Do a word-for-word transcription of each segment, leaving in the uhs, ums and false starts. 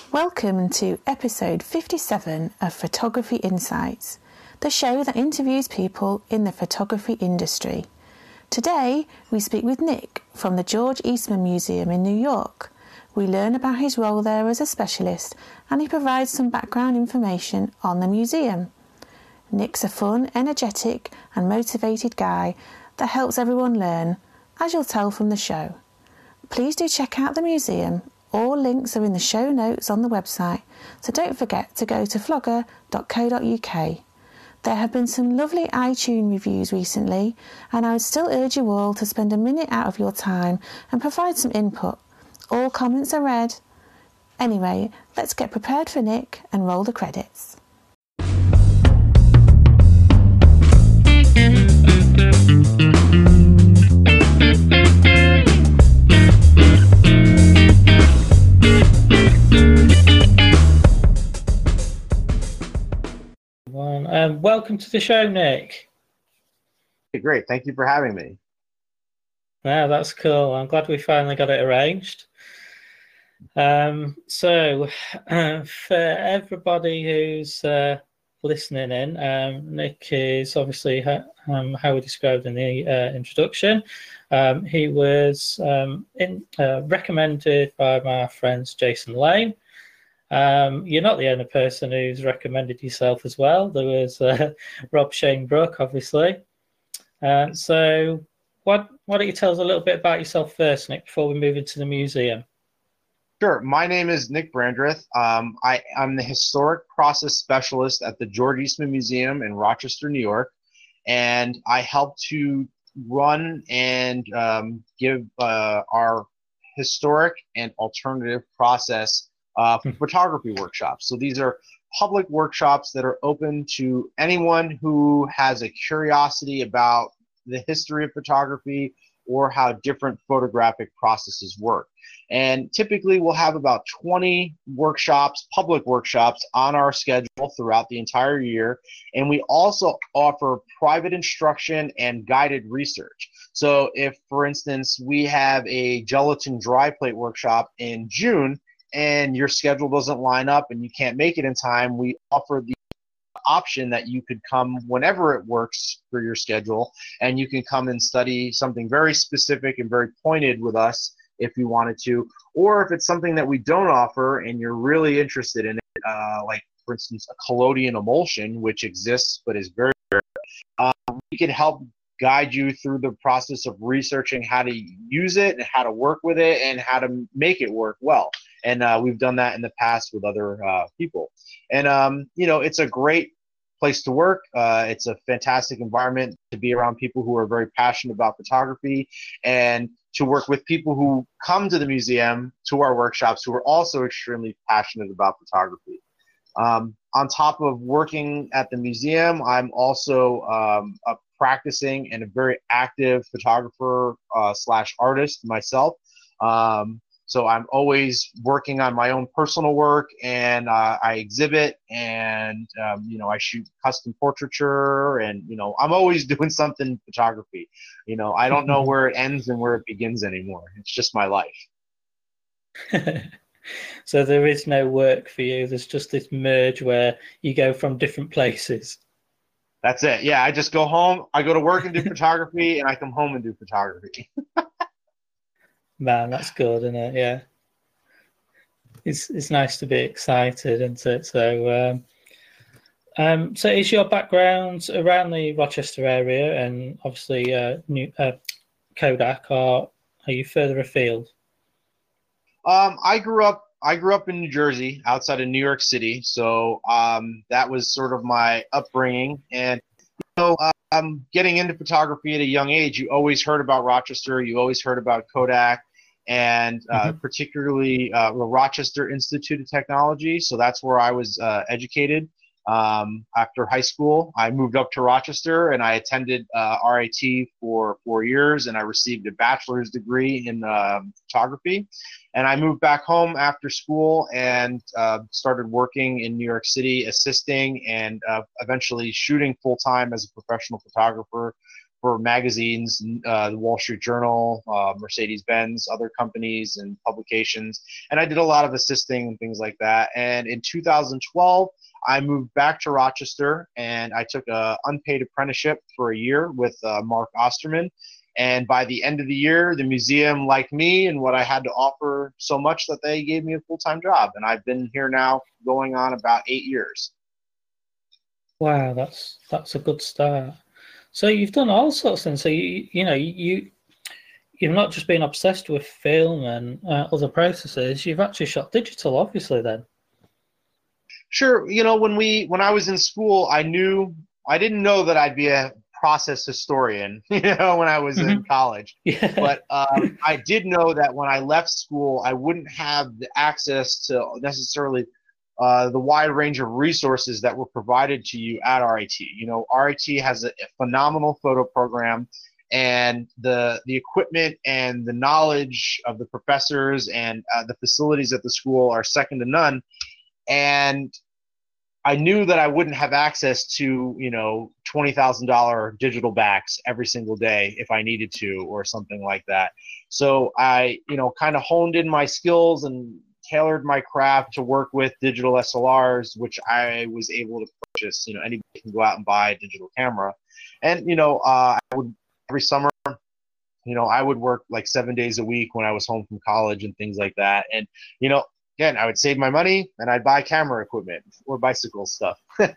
Welcome to episode fifty-seven of Photography Insights, the show that interviews people in the photography industry. Today, we speak with Nick from the George Eastman Museum in New York. We learn about his role there as a specialist, and he provides some background information on the museum. Nick's a fun, energetic and motivated guy that helps everyone learn, as you'll tell from the show. Please do check out the museum. All links are in the show notes on the website, so don't forget to go to flogger dot co dot uk. There have been some lovely iTunes reviews recently, and I would still urge you all to spend a minute out of your time and provide some input. All comments are read. Anyway, let's get prepared for Nick and roll the credits. Um, welcome to the show, Nick. Great. Thank you for having me. Yeah, that's cool. I'm glad we finally got it arranged. Um, so, uh, for everybody who's uh, listening in, um, Nick is obviously ha- um, how we described in the uh, introduction. Um, he was um, in, uh, recommended by my friends Jason Lane. Um, you're not the only person who's recommended yourself as well. There was uh, Rob Shane Brooke, obviously. Uh, so what, why don't you tell us a little bit about yourself first, Nick, before we move into the museum? Sure. My name is Nick Brandreth. Um, I, I'm the Historic Process Specialist at the George Eastman Museum in Rochester, New York, and I help to run and um, give uh, our historic and alternative process Uh, photography workshops. So these are public workshops that are open to anyone who has a curiosity about the history of photography or how different photographic processes work. And typically we'll have about twenty workshops, public workshops, on our schedule throughout the entire year. And we also offer private instruction and guided research. So if, for instance, we have a gelatin dry plate workshop in June, and your schedule doesn't line up and you can't make it in time, we offer the option that you could come whenever it works for your schedule, and you can come and study something very specific and very pointed with us if you wanted to. Or if it's something that we don't offer and you're really interested in it, uh, like, for instance, a collodion emulsion, which exists but is very rare, um, we can help guide you through the process of researching how to use it and how to work with it and how to make it work well. And uh, we've done that in the past with other uh, people. And, um, you know, it's a great place to work. Uh, it's a fantastic environment to be around people who are very passionate about photography, and to work with people who come to the museum, to our workshops, who are also extremely passionate about photography. Um, on top of working at the museum, I'm also um, a practicing and a very active photographer uh, slash artist myself. Um, So I'm always working on my own personal work, and uh, I exhibit, and um, you know, I shoot custom portraiture, and you know, I'm always doing something photography. You know, I don't know where it ends and where it begins anymore. It's just my life. So there is no work for you. There's just this merge where you go from different places. That's it. Yeah, I just go home, I go to work and do photography, and I come home and do photography. Man, that's good, isn't it? Yeah. It's it's nice to be excited, isn't it? So, um, um, so is your background around the Rochester area, and obviously uh, New, uh, Kodak, or are you further afield? Um, I grew up. I grew up in New Jersey, outside of New York City. So um, that was sort of my upbringing, and you know, um, getting into photography at a young age, you always heard about Rochester. You always heard about Kodak. And uh, mm-hmm. particularly uh, the Rochester Institute of Technology. So that's where I was uh, educated. Um, after high school, I moved up to Rochester, and I attended uh, R I T for four years, and I received a bachelor's degree in uh, photography. And I moved back home after school and uh, started working in New York City, assisting and uh, eventually shooting full-time as a professional photographer for magazines, uh, the Wall Street Journal, uh, Mercedes-Benz, other companies and publications. And I did a lot of assisting and things like that. And in two thousand twelve, I moved back to Rochester, and I took an unpaid apprenticeship for a year with uh, Mark Osterman. And by the end of the year, the museum liked me and what I had to offer so much that they gave me a full-time job. And I've been here now going on about eight years. Wow, that's that's a good start. So you've done all sorts of things. So you you know you you've not just been obsessed with film and uh, other processes. You've actually shot digital, obviously. Then. Sure. You know, when we when I was in school, I knew I didn't know that I'd be a process historian. You know, when I was mm-hmm. in college. Yeah. But um, I did know that when I left school, I wouldn't have the access to necessarily Uh, the wide range of resources that were provided to you at R I T. You know, R I T has a, a phenomenal photo program, and the the equipment and the knowledge of the professors and uh, the facilities at the school are second to none. And I knew that I wouldn't have access to, you know, twenty thousand dollars digital backs every single day if I needed to or something like that. So I, you know, kind of honed in my skills and tailored my craft to work with digital S L Rs, which I was able to purchase. You know, anybody can go out and buy a digital camera. And, you know, uh, I would every summer, you know, I would work like seven days a week when I was home from college and things like that. And, you know, again, I would save my money and I'd buy camera equipment or bicycle stuff.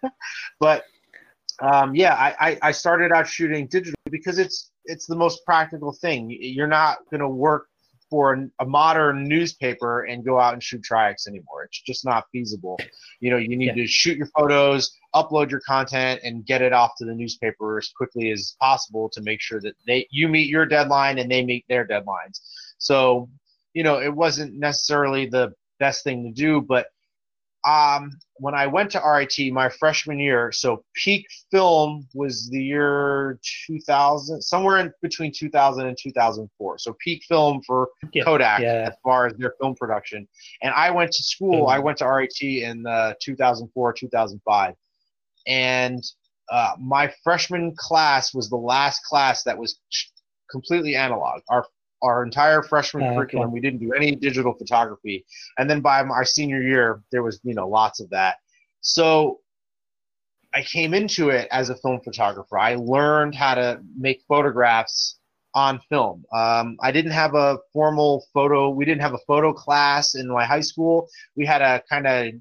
But um, yeah, I, I started out shooting digital because it's, it's the most practical thing. You're not going to work for a modern newspaper and go out and shoot Tri-X anymore. It's just not feasible. You know, you need yeah. to shoot your photos, upload your content, and get it off to the newspaper as quickly as possible to make sure that they you meet your deadline and they meet their deadlines. So, you know, it wasn't necessarily the best thing to do, but um, when I went to R I T my freshman year, so peak film was the year two thousand, somewhere in between two thousand and two thousand four. So peak film for yeah, Kodak yeah. as far as their film production. And I went to school, mm-hmm. I went to R I T in uh, two thousand four, two thousand five. And uh, my freshman class was the last class that was completely analog. Our Our entire freshman oh, curriculum, okay. we didn't do any digital photography. And then by our senior year, there was, you know, lots of that. So I came into it as a film photographer. I learned how to make photographs on film. Um, I didn't have a formal photo. We didn't have a photo class in my high school. We had a kind of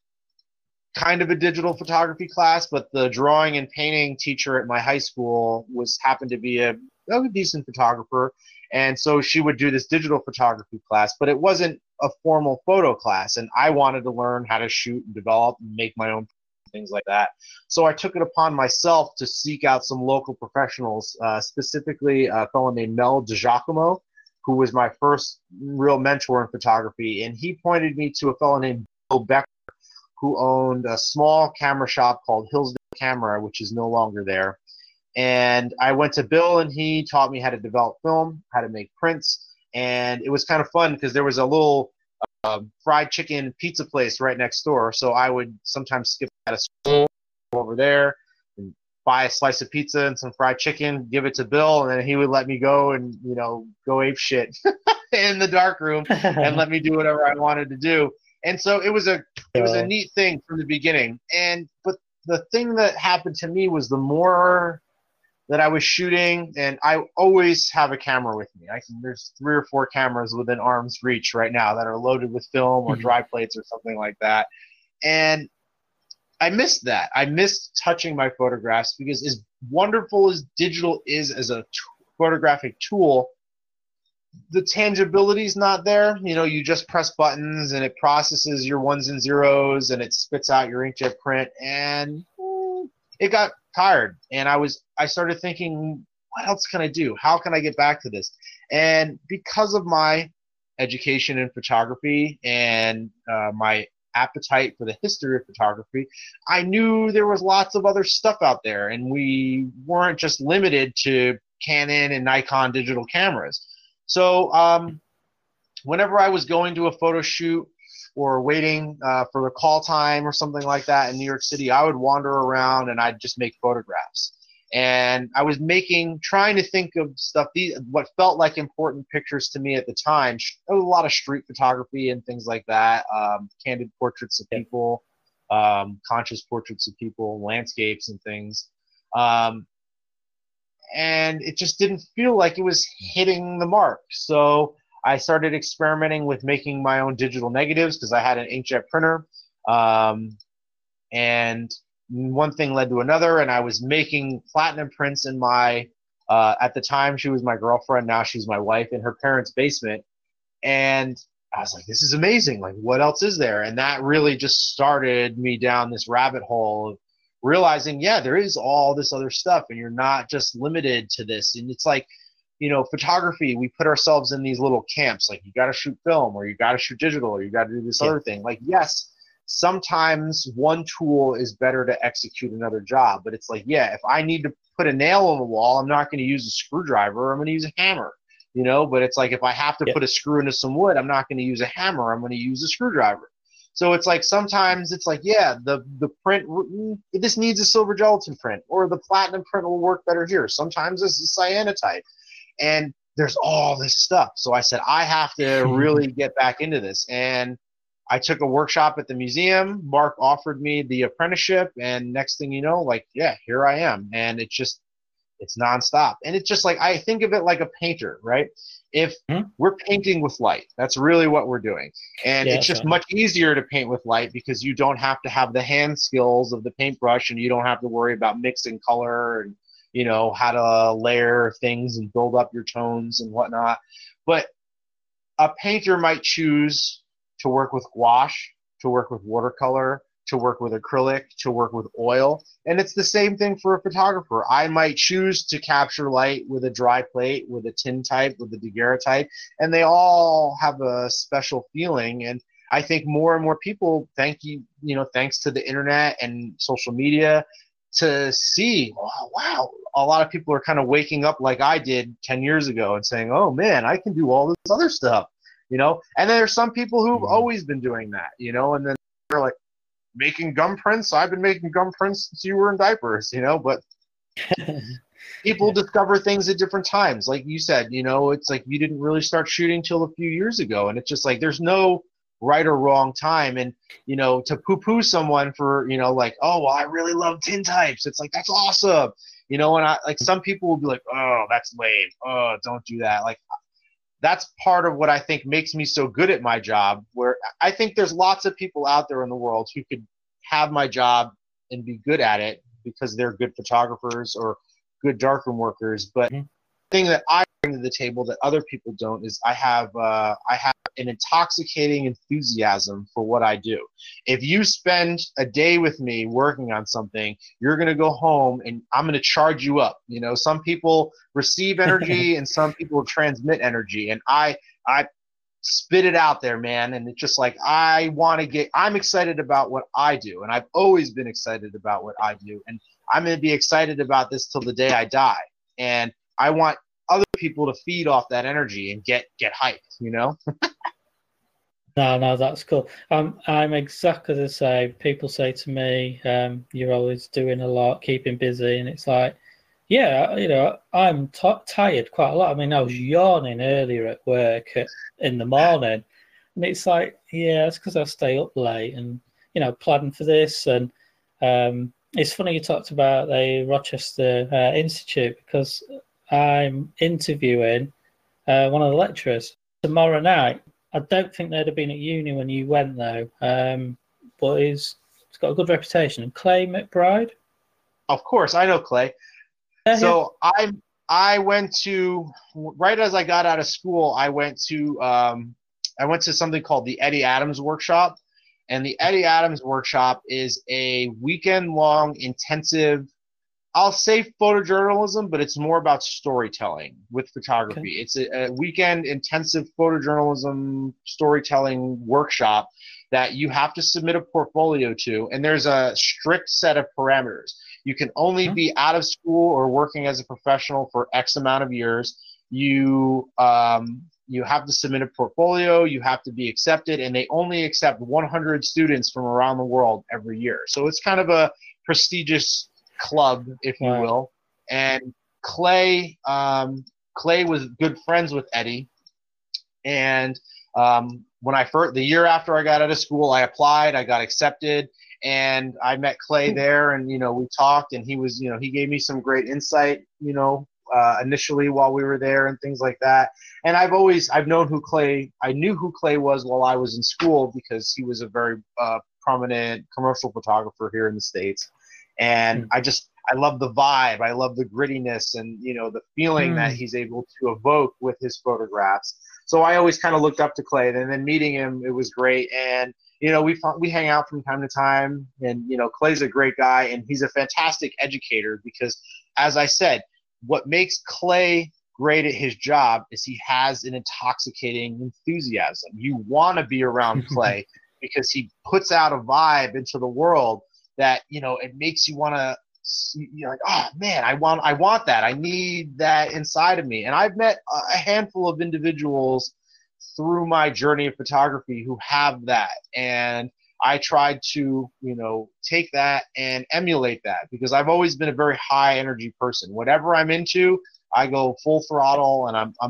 kind of a digital photography class, but the drawing and painting teacher at my high school was happened to be a, a decent photographer. And so she would do this digital photography class, but it wasn't a formal photo class. And I wanted to learn how to shoot and develop and make my own things like that. So I took it upon myself to seek out some local professionals, uh, specifically a fellow named Mel DiGiacomo, who was my first real mentor in photography. And he pointed me to a fellow named Bill Becker, who owned a small camera shop called Hillsdale Camera, which is no longer there. And I went to Bill, and he taught me how to develop film, how to make prints. And it was kind of fun because there was a little uh, fried chicken pizza place right next door. So I would sometimes skip at a school over there and buy a slice of pizza and some fried chicken, give it to Bill, and then he would let me go and, you know, go ape shit in the dark room and let me do whatever I wanted to do. And so it was a it was a neat thing from the beginning. And but the thing that happened to me was the more that I was shooting, and I always have a camera with me. I can, there's three or four cameras within arm's reach right now that are loaded with film or dry plates or something like that. And I missed that. I missed touching my photographs because as wonderful as digital is as a t- photographic tool, the tangibility is not there. You know, you just press buttons and it processes your ones and zeros and it spits out your inkjet print, and mm, it got tired. And I was, I started thinking, what else can I do? How can I get back to this? And because of my education in photography and uh, my appetite for the history of photography, I knew there was lots of other stuff out there, and we weren't just limited to Canon and Nikon digital cameras. So um, whenever I was going to a photo shoot or waiting uh, for a call time or something like that in New York City, I would wander around and I'd just make photographs. And I was making, trying to think of stuff, these, what felt like important pictures to me at the time. A lot of street photography and things like that, um, candid portraits of people, um, conscious portraits of people, landscapes and things. Um, and it just didn't feel like it was hitting the mark. So I started experimenting with making my own digital negatives because I had an inkjet printer. Um, and one thing led to another, and I was making platinum prints in my, uh, at the time she was my girlfriend, now she's my wife, in her parents' basement. And I was like, this is amazing. Like, what else is there? And that really just started me down this rabbit hole of realizing, yeah, there is all this other stuff, and you're not just limited to this. And it's like, you know, photography, we put ourselves in these little camps, like you got to shoot film, or you got to shoot digital, or you got to do this yeah. other thing. Like, yes, sometimes one tool is better to execute another job, but it's like, yeah, if I need to put a nail on the wall, I'm not going to use a screwdriver, I'm going to use a hammer, you know. But it's like, if I have to yeah. put a screw into some wood, I'm not going to use a hammer, I'm going to use a screwdriver. So it's like, sometimes it's like, yeah, the the print, this needs a silver gelatin print, or the platinum print will work better here. Sometimes this is cyanotype, and there's all this stuff. So I said, I have to really get back into this. And I took a workshop at the museum. Mark offered me the apprenticeship, and next thing you know, like, yeah, here I am. And it's just, it's nonstop. And it's just like, I think of it like a painter, right? If hmm? we're painting with light, that's really what we're doing. And yeah, it's just right. much easier to paint with light because you don't have to have the hand skills of the paintbrush, and you don't have to worry about mixing color and, you know, how to layer things and build up your tones and whatnot. But a painter might choose to work with gouache, to work with watercolor, to work with acrylic, to work with oil. And it's the same thing for a photographer. I might choose to capture light with a dry plate, with a tintype, with a daguerreotype, and they all have a special feeling. And I think more and more people, thank you, you know, thanks to the internet and social media, to see, oh, wow, a lot of people are kind of waking up like I did ten years ago and saying, oh man, I can do all this other stuff. You know, and then there's some people who've mm-hmm. always been doing that, you know, and then they're like, making gum prints. I've been making gum prints since you were in diapers, you know, but people yeah. discover things at different times. Like you said, you know, it's like you didn't really start shooting till a few years ago. And it's just like, there's no right or wrong time. And, you know, to poo-poo someone for, you know, like, oh, well, I really love tintypes. It's like, that's awesome. You know, and I, like, some people will be like, oh, that's lame. Oh, don't do that. Like, that's part of what I think makes me so good at my job, where I think there's lots of people out there in the world who could have my job and be good at it because they're good photographers or good darkroom workers. But mm-hmm. the thing that I bring to the table that other people don't is I have uh, I have an intoxicating enthusiasm for what I do. If you spend a day with me working on something, you're going to go home and I'm going to charge you up. You know, some people receive energy and some people transmit energy, and I I spit it out there, man. And it's just like, I want to get, I'm excited about what I do, and I've always been excited about what I do, and I'm going to be excited about this till the day I die. And I want other people to feed off that energy and get get hyped, you know. No, no, that's cool. I'm I'm exactly the same. People say to me, um, "You're always doing a lot, keeping busy," and it's like, yeah, you know, I'm t- tired quite a lot. I mean, I was yawning earlier at work at, in the morning, and it's like, yeah, it's because I stay up late and, you know, planning for this. And um, it's funny you talked about the Rochester uh, Institute, because I'm interviewing uh, one of the lecturers tomorrow night. I don't think they'd have been at uni when you went, though, um, but he's, he's got a good reputation. And Clay McBride? Of course, I know Clay. Yeah, so yeah. I I went to, right as I got out of school, I went to um, I went to something called the Eddie Adams Workshop. And the Eddie Adams Workshop is a weekend-long intensive, I'll say photojournalism, but it's more about storytelling with photography. Okay. It's a, a weekend intensive photojournalism storytelling workshop that you have to submit a portfolio to, and there's a strict set of parameters. You can only mm-hmm. be out of school or working as a professional for X amount of years. You um, you have to submit a portfolio. You have to be accepted, and they only accept one hundred students from around the world every year. So it's kind of a prestigious club, if you wow. will. And Clay, um, Clay was good friends with Eddie. And um, when I first, the year after I got out of school, I applied, I got accepted, and I met Clay there, and, you know, we talked, and he was, you know, he gave me some great insight, you know, uh, initially while we were there and things like that. And I've always, I've known who Clay, I knew who Clay was while I was in school because he was a very uh, prominent commercial photographer here in the States. And mm. I just, I love the vibe. I love the grittiness and, you know, the feeling mm. that he's able to evoke with his photographs. So I always kind of looked up to Clay, and then meeting him, it was great. And, you know, we we hang out from time to time, and, you know, Clay's a great guy, and he's a fantastic educator because, as I said, what makes Clay great at his job is he has an intoxicating enthusiasm. You want to be around Clay because he puts out a vibe into the world that, you know, it makes you want to, you're like, oh man, I want, I want that. I need that inside of me. And I've met a handful of individuals through my journey of photography who have that. And I tried to, you know, take that and emulate that because I've always been a very high energy person. Whatever I'm into, I go full throttle and I'm, I'm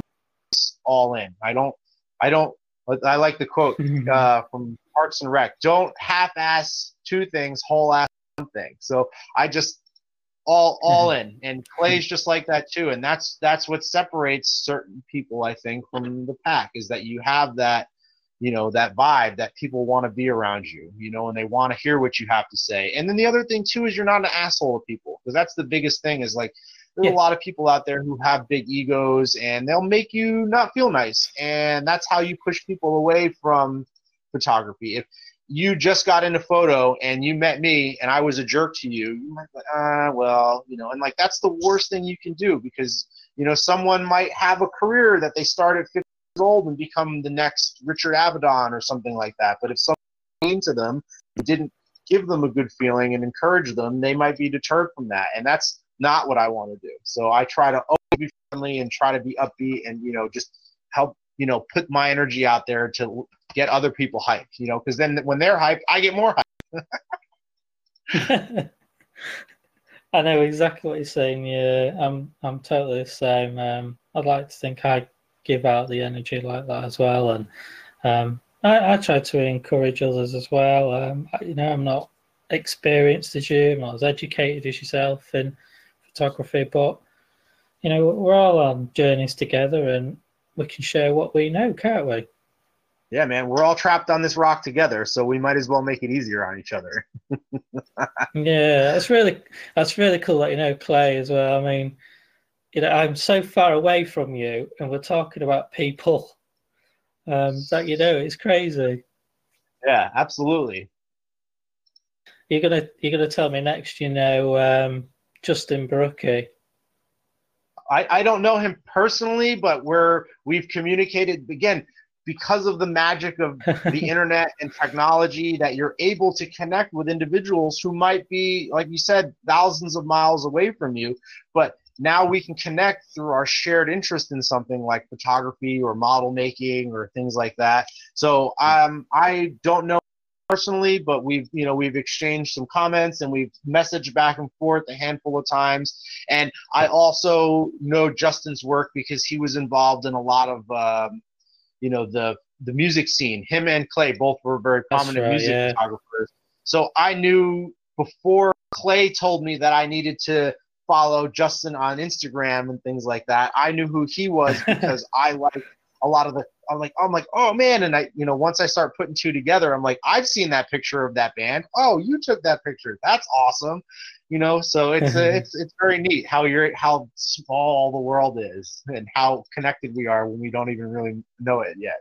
all in. I don't, I don't, I like the quote uh, from Parks and Rec, don't half-ass two things, whole-ass one thing. So I just, all all in, and Clay's just like that too, and that's that's what separates certain people, I think, from the pack, is that you have that, you know, that vibe that people want to be around you, you know, and they want to hear what you have to say. And then the other thing too is you're not an asshole to people, because that's the biggest thing, is like there's yeah. a lot of people out there who have big egos and they'll make you not feel nice, and that's how you push people away from photography. If you just got into photo and you met me and I was a jerk to you, you might be like, ah, well, you know, and like that's the worst thing you can do, because, you know, someone might have a career that they start at fifty years old and become the next Richard Avedon or something like that. But if someone came to them and didn't give them a good feeling and encourage them, they might be deterred from that. And that's not what I want to do. So I try to always be friendly and try to be upbeat and, you know, just help, you know, put my energy out there to get other people hyped, you know, because then when they're hyped, I get more hyped. I know exactly what you're saying. Yeah, I'm I'm totally the same. Um, I'd like to think I give out the energy like that as well, and um, I, I try to encourage others as well. Um, I, you know, I'm not experienced as you, I'm not as educated as yourself in photography, but you know, we're all on journeys together, and we can share what we know, can't we? Yeah, man, we're all trapped on this rock together, so we might as well make it easier on each other. Yeah, that's really that's really cool that you know Clay as well. I mean, you know, I'm so far away from you, and we're talking about people um, that you know. It's crazy. Yeah, absolutely. You're gonna you're gonna tell me next, you know, um, Justin Barucki. I, I don't know him personally, but we're we've communicated again. Because of the magic of the internet and technology, that you're able to connect with individuals who might be, like you said, thousands of miles away from you. But now we can connect through our shared interest in something like photography or model making or things like that. So um, I don't know personally, but we've, you know, we've exchanged some comments and we've messaged back and forth a handful of times. And I also know Justin's work because he was involved in a lot of, um, you know, the the music scene. Him and Clay both were very prominent right, music yeah. photographers. So I knew before Clay told me that I needed to follow Justin on Instagram and things like that, I knew who he was because I like a lot of the, I'm like, I'm like, oh man. And I, you know, once I start putting two together, I'm like, I've seen that picture of that band. Oh, you took that picture. That's awesome. You know, so it's uh, it's it's very neat how you're how small the world is and how connected we are when we don't even really know it yet.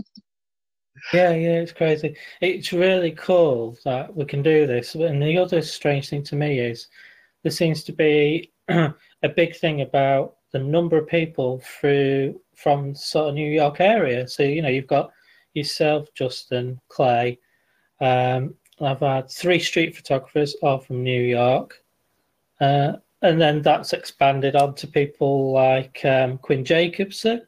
yeah, yeah, it's crazy. It's really cool that we can do this. And the other strange thing to me is there seems to be a big thing about the number of people through from sort of New York area. So you know, you've got yourself, Justin, Clay. Um, I've had three street photographers, all from New York. Uh, and then that's expanded on to people like um, Quinn Jacobson.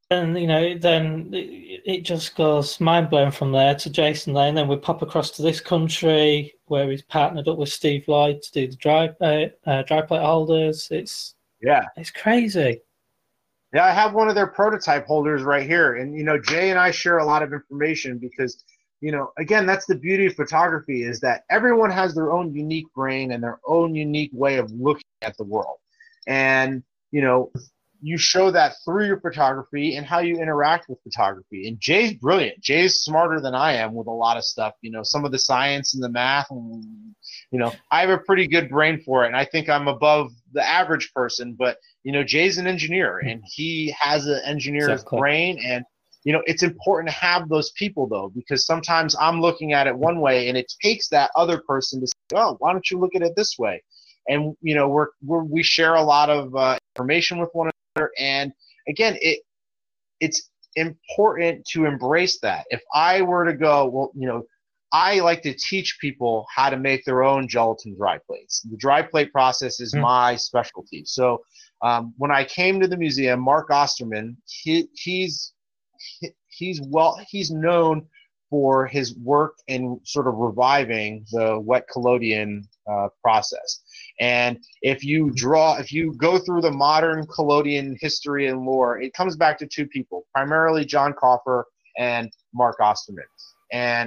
And you know, then it, it just goes mind blowing from there to Jason Lane. Then we pop across to this country where he's partnered up with Steve Lloyd to do the dry uh, uh, dry plate holders. It's Yeah. it's crazy. Yeah, I have one of their prototype holders right here. And, you know, Jay and I share a lot of information because, you know, again, that's the beauty of photography is that everyone has their own unique brain and their own unique way of looking at the world. And, you know, you show that through your photography and how you interact with photography. And Jay's brilliant. Jay's smarter than I am with a lot of stuff, you know, some of the science and the math. And, you know, I have a pretty good brain for it. And I think I'm above the average person, but you know, Jay's an engineer and he has an engineer's Exactly. brain. And, you know, it's important to have those people, though, because sometimes I'm looking at it one way and it takes that other person to say, oh, why don't you look at it this way? And, you know, we're, we're we share a lot of uh, information with one another. And, again, it it's important to embrace that. If I were to go, well, you know, I like to teach people how to make their own gelatin dry plates. The dry plate process is mm. my specialty. So um, when I came to the museum, Mark Osterman, he, he's he, he's well, he's known for his work in sort of reviving the wet collodion uh, process. And if you draw, if you go through the modern collodion history and lore, it comes back to two people, primarily John Coffer and Mark Osterman. And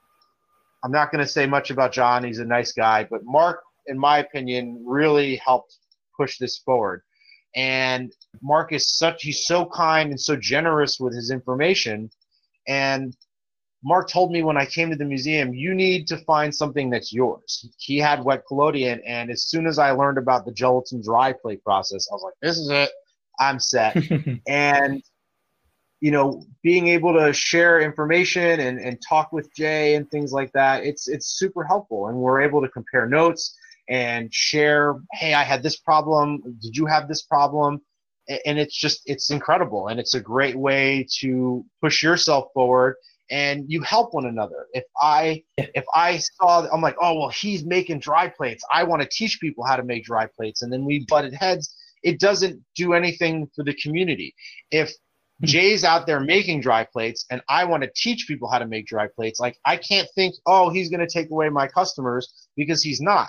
I'm not going to say much about John. He's a nice guy. But Mark, in my opinion, really helped push this forward. And Mark is such, he's so kind and so generous with his information. And Mark told me when I came to the museum, you need to find something that's yours. He had wet collodion. And as soon as I learned about the gelatin dry plate process, I was like, this is it. I'm set. And you know, being able to share information and, and talk with Jay and things like that, it's it's super helpful. And we're able to compare notes and share, hey, I had this problem. Did you have this problem? And it's just, it's incredible. And it's a great way to push yourself forward and you help one another. If I, if I saw, I'm like, oh, well, he's making dry plates. I want to teach people how to make dry plates. And then we butted heads. It doesn't do anything for the community. If Jay's out there making dry plates and I want to teach people how to make dry plates, like I can't think, oh, he's going to take away my customers, because he's not.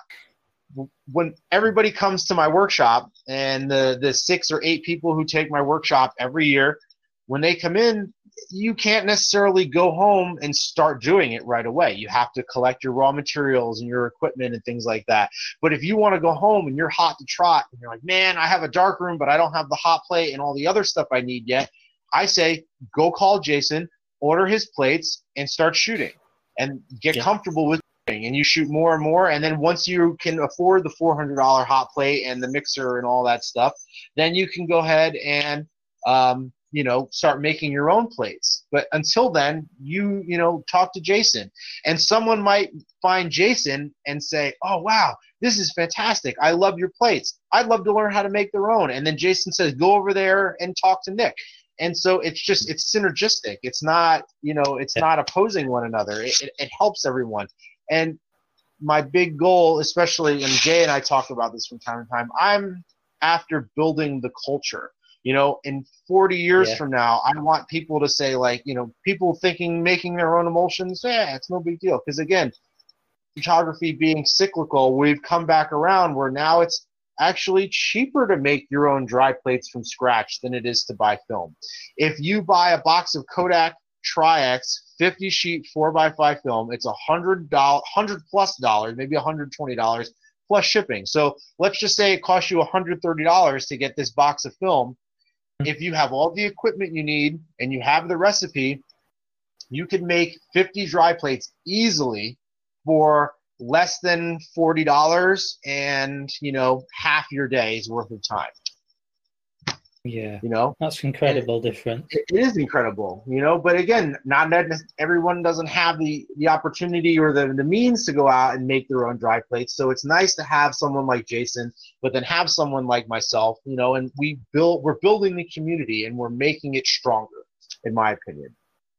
When everybody comes to my workshop, and the, the six or eight people who take my workshop every year, when they come in, you can't necessarily go home and start doing it right away. You have to collect your raw materials and your equipment and things like that. But if you want to go home and you're hot to trot and you're like, man, I have a dark room, but I don't have the hot plate and all the other stuff I need yet, I say, go call Jason, order his plates, and start shooting and get yeah. comfortable with shooting. And you shoot more and more. And then once you can afford the four hundred dollar hot plate and the mixer and all that stuff, then you can go ahead and, um, you know, start making your own plates. But until then, you, you know, talk to Jason. And someone might find Jason and say, oh, wow, this is fantastic. I love your plates. I'd love to learn how to make their own. And then Jason says, go over there and talk to Nick. And so it's just, it's synergistic. It's not, you know, it's not opposing one another. It, it, it helps everyone. And my big goal, especially, and Jay and I talk about this from time to time, I'm after building the culture. You know, in forty years yeah. from now, I want people to say, like, you know, people thinking, making their own emulsions, yeah, it's no big deal. Because again, photography being cyclical, we've come back around where now it's actually cheaper to make your own dry plates from scratch than it is to buy film. If you buy a box of Kodak Tri-X fifty sheet four by five film, it's a hundred dollars, hundred plus dollars, maybe one hundred twenty dollars plus shipping. So let's just say it costs you one hundred thirty dollars to get this box of film. If you have all the equipment you need and you have the recipe, you can make fifty dry plates easily for less than forty dollars and, you know, half your day's worth of time. Yeah. You know, that's incredible difference. It, it is incredible, you know, but again, not everyone doesn't have the, the opportunity or the, the means to go out and make their own dry plates. So it's nice to have someone like Jason, but then have someone like myself, you know, and we build, we're building the community and we're making it stronger, in my opinion.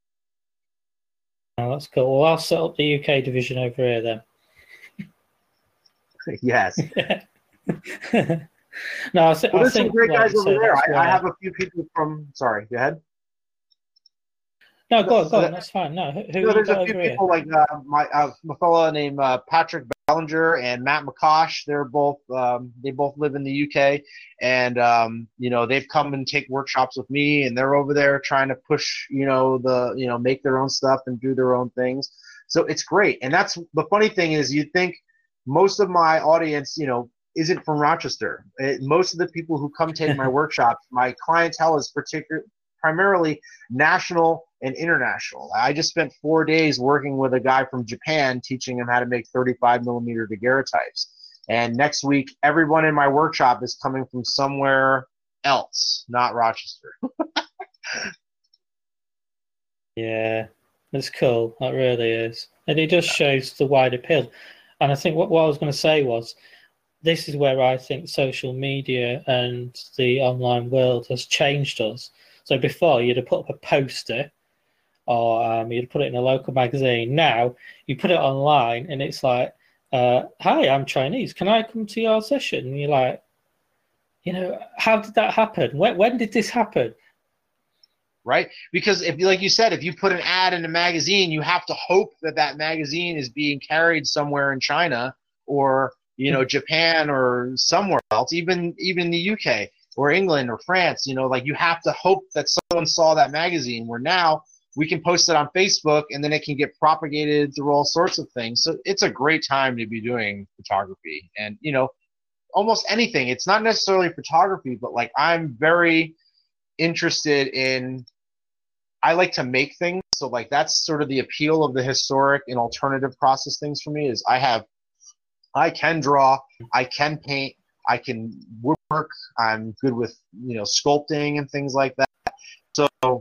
Oh, that's cool. Well, I'll set up the U K division over here then. Yes. No, I, th- well, I there's think some great guys over there. I, I I have a few people from. Sorry, go ahead. No, go on, go on. Uh, That's fine. No, who, who no, you there's got a few over here? people like uh, my uh, a fellow named uh, Patrick Ballinger and Matt McCosh. They're both um, they both live in the U K, and um, you know they've come and take workshops with me, and they're over there trying to push you know the you know make their own stuff and do their own things. So it's great, and that's the funny thing is you think most of my audience you know isn't from Rochester. It, most of the people who come take my workshops, my clientele is particular primarily national and international. I just spent four days working with a guy from Japan teaching him how to make thirty-five millimeter daguerreotypes. And next week, everyone in my workshop is coming from somewhere else, not Rochester. Yeah, it's cool. That really is. And it just shows the wide appeal. And I think what, what I was going to say was, this is where I think social media and the online world has changed us. So before, you'd have put up a poster or um, you'd put it in a local magazine. Now, you put it online and it's like, uh, hi, I'm Chinese. Can I come to your session? And you're like, you know, how did that happen? When, when did this happen? Right? Because if, like you said, if you put an ad in a magazine, you have to hope that that magazine is being carried somewhere in China or, you know, Japan or somewhere else, even even the U K or England or France. You know, like you have to hope that someone saw that magazine. Where now we can post it on Facebook and then it can get propagated through all sorts of things. So it's a great time to be doing photography and, you know, almost anything. It's not necessarily photography, but like I'm very interested in, I like to make things. So like that's sort of the appeal of the historic and alternative process things for me is I have, I can draw, I can paint, I can woodwork, I'm good with, you know, sculpting and things like that. So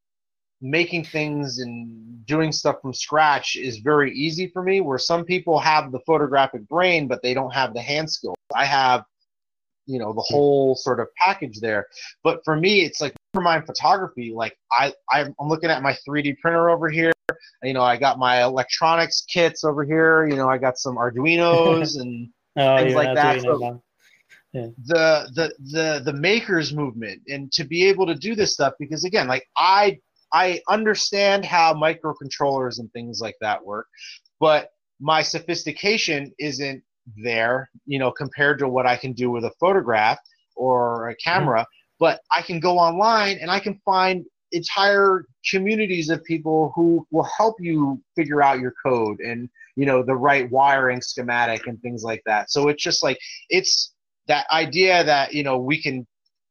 making things and doing stuff from scratch is very easy for me, where some people have the photographic brain, but they don't have the hand skills. I have, you know, the whole sort of package there. But for me, it's like for my photography, like I, I'm looking at my three D printer over here. You know, I got my electronics kits over here. You know, I got some Arduinos and oh, things like that. Arduino, So man. Yeah. the the the the makers movement, and to be able to do this stuff, because again, like I I understand how microcontrollers and things like that work, but my sophistication isn't there, you know, compared to what I can do with a photograph or a camera. Mm-hmm. But I can go online and I can find entire communities of people who will help you figure out your code and, you know, the right wiring schematic and things like that. So it's just like, it's that idea that, you know, we can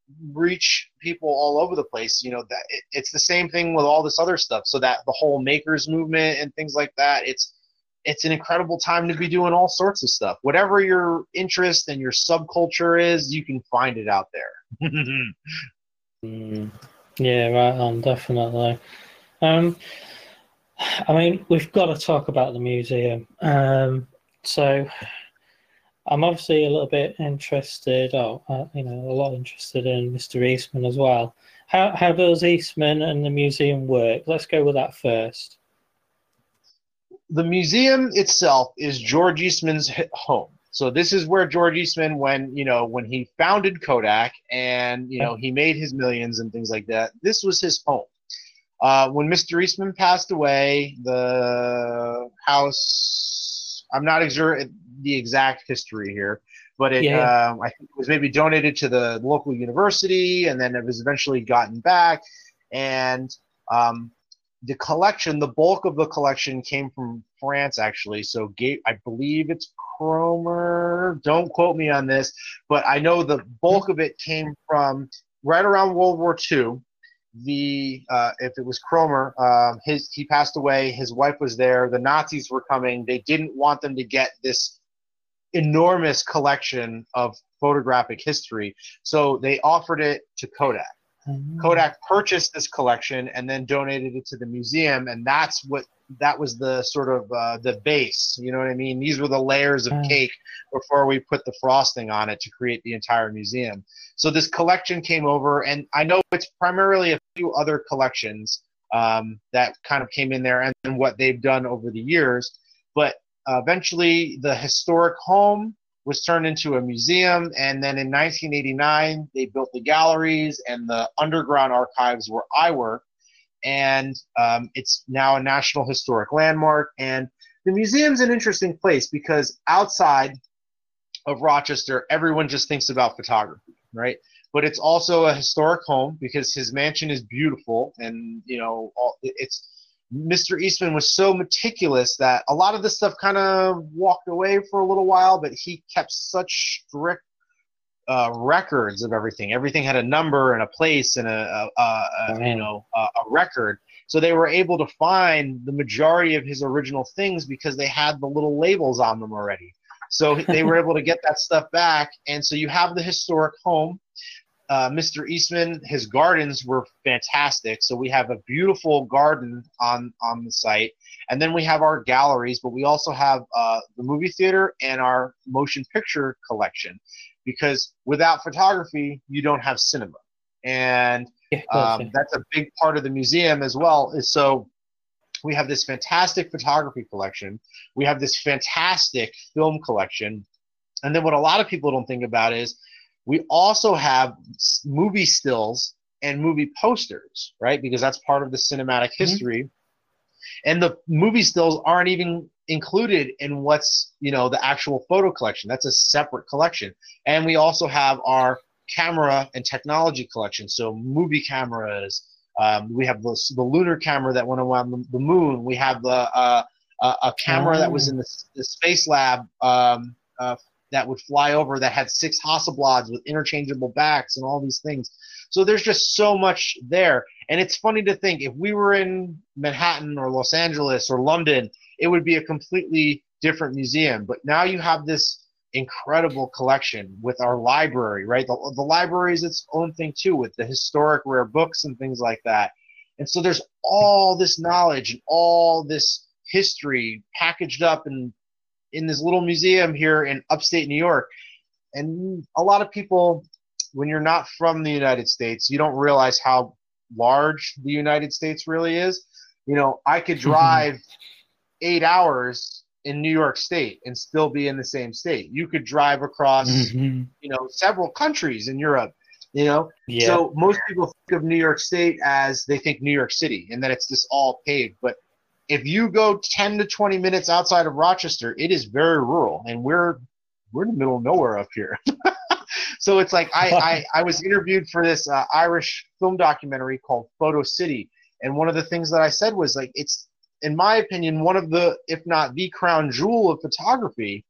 reach people all over the place, you know, that it, it's the same thing with all this other stuff. So that the whole makers movement and things like that, it's it's an incredible time to be doing all sorts of stuff. Whatever your interest and your subculture is, you can find it out there. mm, yeah, right on, definitely. Um, I mean, we've got to talk about the museum. Um, so I'm obviously a little bit interested, oh, uh, you know, a lot interested in Mister Eastman as well. How how does Eastman and the museum work? Let's go with that first. The museum itself is George Eastman's home. So this is where George Eastman, when you know, when he founded Kodak and you know he made his millions and things like that, this was his home. Uh, when Mister Eastman passed away, the house, I'm not sure the exact history here, but it, yeah. um, I think it was maybe donated to the local university, and then it was eventually gotten back. And um, the collection, the bulk of the collection came from France, actually. So I believe it's Cromer. Don't quote me on this, but I know the bulk of it came from right around World War Two. The uh, if it was Cromer, um, his he passed away. His wife was there. The Nazis were coming. They didn't want them to get this enormous collection of photographic history, so they offered it to Kodak. Mm-hmm. Kodak purchased this collection and then donated it to the museum, and that's what that was the sort of uh, the base. You know what I mean? These were the layers of cake before we put the frosting on it to create the entire museum. So this collection came over, and I know it's primarily a few other collections um, that kind of came in there and, and what they've done over the years. But uh, eventually the historic home was turned into a museum, and then in nineteen eighty-nine they built the galleries and the underground archives where I work. and um, it's now a National Historic Landmark. And the museum's an interesting place because outside of Rochester, everyone just thinks about photography, right? But it's also a historic home because his mansion is beautiful, and you know, all, it's Mister Eastman was so meticulous that a lot of this stuff kind of walked away for a little while, but he kept such strict uh, records of everything. Everything had a number and a place and a, a, a, a wow. you know a, a record. So they were able to find the majority of his original things because they had the little labels on them already. So they were able to get that stuff back. And so you have the historic home. Uh, Mister Eastman, his gardens were fantastic. So we have a beautiful garden on, on the site. And then we have our galleries, but we also have uh, the movie theater and our motion picture collection. Because without photography, you don't have cinema. And yeah, um, that's a big part of the museum as well. So we have this fantastic photography collection. We have this fantastic film collection. And then what a lot of people don't think about is we also have movie stills and movie posters, right? Because that's part of the cinematic history. Mm-hmm. And the movie stills aren't even included in what's, you know, the actual photo collection. That's a separate collection. And we also have our camera and technology collection. So movie cameras. Um, we have the, the lunar camera that went around the, the moon. We have the uh, uh, a camera oh. that was in the, the space lab um, uh, that would fly over that had six Hasselblads with interchangeable backs and all these things. So there's just so much there. And it's funny to think if we were in Manhattan or Los Angeles or London, it would be a completely different museum. But now you have this incredible collection with our library, right? The, the library is its own thing too, with the historic rare books and things like that. And so there's all this knowledge and all this history packaged up in, in this little museum here in upstate New York. And a lot of people, when you're not from the United States, you don't realize how large the United States really is. You know, I could drive eight hours in New York State and still be in the same state. You could drive across, mm-hmm. you know, several countries in Europe, you know. Yeah. So most people think of New York State as they think New York City and that it's just all paved. But if you go ten to twenty minutes outside of Rochester, it is very rural, and we're we're in the middle of nowhere up here. So it's like I, I, I was interviewed for this uh, Irish film documentary called Photo City. And one of the things that I said was, like, it's, in my opinion, one of the, if not the crown jewel of photography.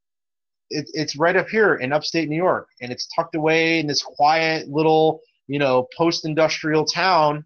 It, it's right up here in upstate New York. And it's tucked away in this quiet little, you know, post-industrial town.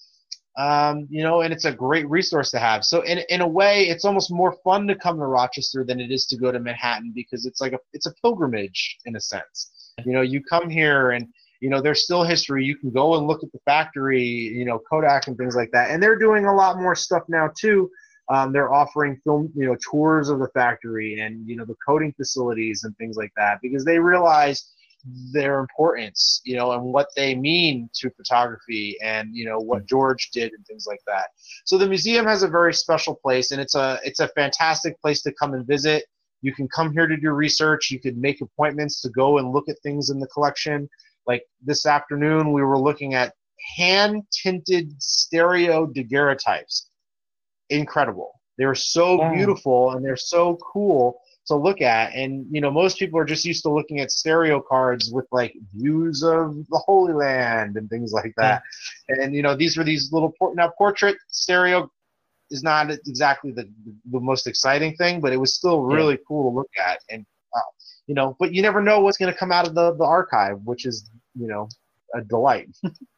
Um, you know, and it's a great resource to have. So in in a way, it's almost more fun to come to Rochester than it is to go to Manhattan, because it's like a it's a pilgrimage in a sense. You know, you come here and, you know, there's still history. You can go and look at the factory, you know, Kodak and things like that. And they're doing a lot more stuff now too. Um, they're offering film, you know, tours of the factory and, you know, the coating facilities and things like that, because they realize their importance, you know, and what they mean to photography and, you know, what George did and things like that. So the museum has a very special place, and it's a it's a fantastic place to come and visit. You can come here to do research. You could make appointments to go and look at things in the collection. Like this afternoon, we were looking at hand-tinted stereo daguerreotypes. Incredible. They were so wow. beautiful, and they're so cool to look at. And, you know, most people are just used to looking at stereo cards with, like, views of the Holy Land and things like that. Yeah. And, you know, these were these little – now, portrait stereo is not exactly the the most exciting thing, but it was still really yeah. cool to look at. And, uh, you know, but you never know what's going to come out of the, the archive, which is, you know, a delight.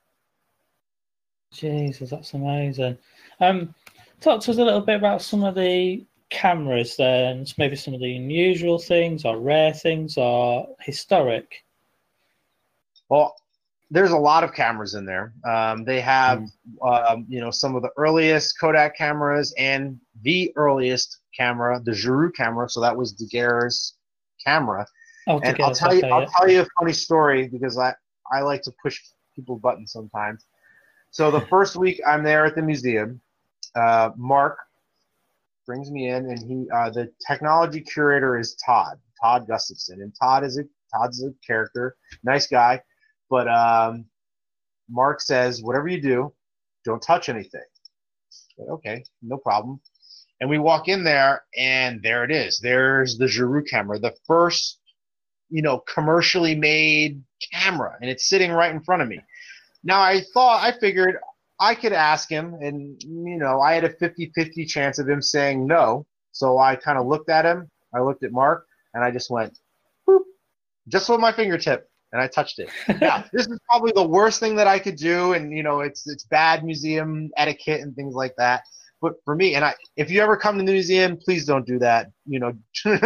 Jesus, that's amazing. Um, talk to us a little bit about some of the cameras then, maybe some of the unusual things or rare things or historic. Well, there's a lot of cameras in there. Um, they have, mm. um, you know, some of the earliest Kodak cameras and the earliest camera, the Giroux camera. So that was Daguerre's camera. Oh, and I'll tell you, okay, I'll yeah. tell you a funny story, because I, I like to push people's buttons sometimes. So the first week I'm there at the museum, uh, Mark brings me in, and he, uh, the technology curator is Todd, Todd Gustafson, and Todd is a Todd's a character, nice guy. But um, Mark says, whatever you do, don't touch anything. Okay, no problem. And we walk in there, and there it is. There's the Giroux camera, the first, you know, commercially made camera, and it's sitting right in front of me. Now, I thought, I figured I could ask him, and, you know, I had a fifty-fifty chance of him saying no. So I kind of looked at him, I looked at Mark, and I just went, boop, just with my fingertip, and I touched it. Now, this is probably the worst thing that I could do, and, you know, it's it's bad museum etiquette and things like that. But for me, and I, if you ever come to the museum, please don't do that, you know.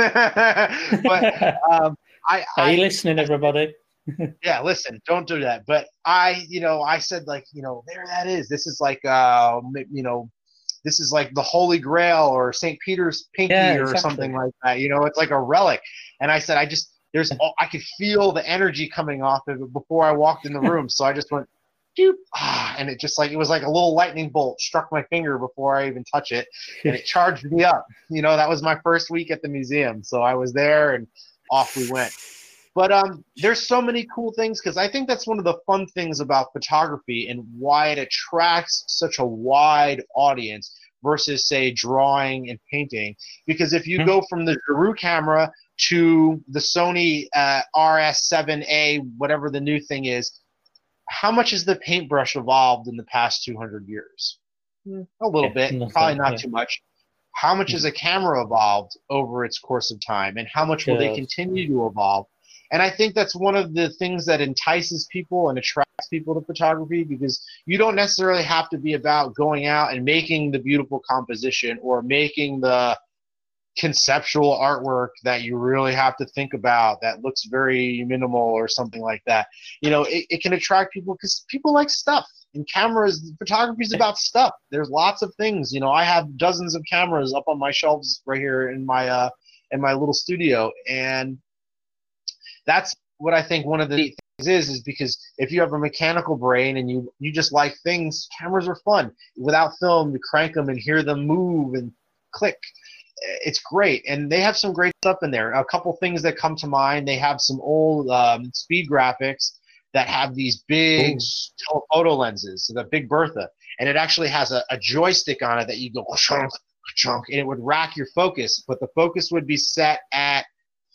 But um, I, Are you I, listening, everybody? Yeah, listen, don't do that. But I, you know, I said, like, you know, there that is. This is like, uh, you know, this is like the Holy Grail or Saint Peter's pinky Yeah, or exactly. something like that. You know, it's like a relic. And I said, I just, there's, I could feel the energy coming off of it before I walked in the room. So I just went, doop, ah, and it just like, it was like a little lightning bolt struck my finger before I even touch it. And it charged me up. You know, that was my first week at the museum. So I was there and off we went. But um, there's so many cool things, because I think that's one of the fun things about photography and why it attracts such a wide audience versus, say, drawing and painting. Because if you mm-hmm. go from the Giroux camera to the Sony uh, R S seven A, whatever the new thing is, how much has the paintbrush evolved in the past two hundred years? A little yeah, bit, nothing, probably not yeah. too much. How much has a camera evolved over its course of time, and how much will Good. they continue to evolve? And I think that's one of the things that entices people and attracts people to photography, because you don't necessarily have to be about going out and making the beautiful composition or making the conceptual artwork that you really have to think about that looks very minimal or something like that. You know, it, it can attract people because people like stuff. And cameras, photography is about stuff. There's lots of things. You know, I have dozens of cameras up on my shelves right here in my uh, in my little studio, and that's what I think one of the neat things is, is because if you have a mechanical brain and you, you just like things, cameras are fun. Without film, you crank them and hear them move and click. It's great. And they have some great stuff in there. A couple things that come to mind, they have some old um, speed graphics that have these big Ooh. telephoto lenses, the Big Bertha. And it actually has a, a joystick on it that you go, chunk, chunk, and it would rack your focus. But the focus would be set at,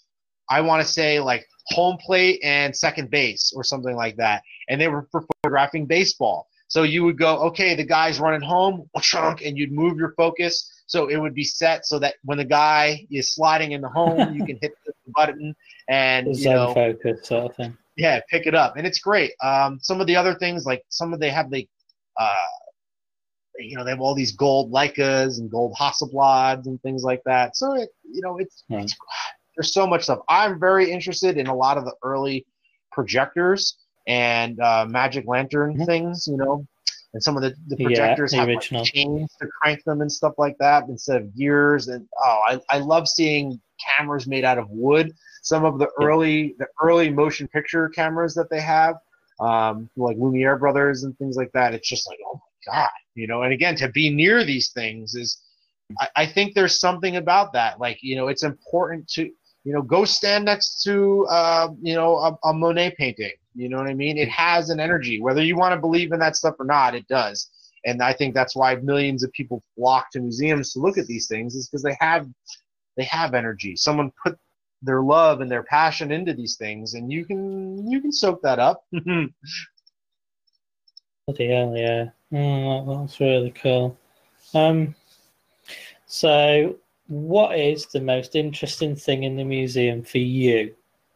I want to say, like home plate and second base or something like that. And they were for photographing baseball. So you would go, okay, the guy's running home, chunk, and you'd move your focus. So it would be set so that when the guy is sliding in the home, you can hit the button and, you know, focus sort of thing. Yeah, pick it up. And it's great. Um, some of the other things, like some of they have the, uh, you know, they have all these gold Leicas and gold Hasselblads and things like that. So, it, you know, it's, yeah. it's there's so much stuff. I'm very interested in a lot of the early projectors and uh, magic lantern mm-hmm. things, you know, and some of the, the projectors yeah, the have like, chains to crank them and stuff like that instead of gears. And oh, I, I love seeing cameras made out of wood. Some of the yeah. early the early motion picture cameras that they have, um, like Lumiere Brothers and things like that. It's just like, oh my God, you know. And again, to be near these things is, I, I think there's something about that. Like, you know, it's important to, you know, go stand next to, uh, you know, a, a Monet painting. You know what I mean? It has an energy. Whether you want to believe in that stuff or not, it does. And I think that's why millions of people flock to museums to look at these things, is because they have, they have energy. Someone put their love and their passion into these things, and you can you can soak that up. Bloody hell, yeah. Oh, that's really cool. Um, so, what is the most interesting thing in the museum for you?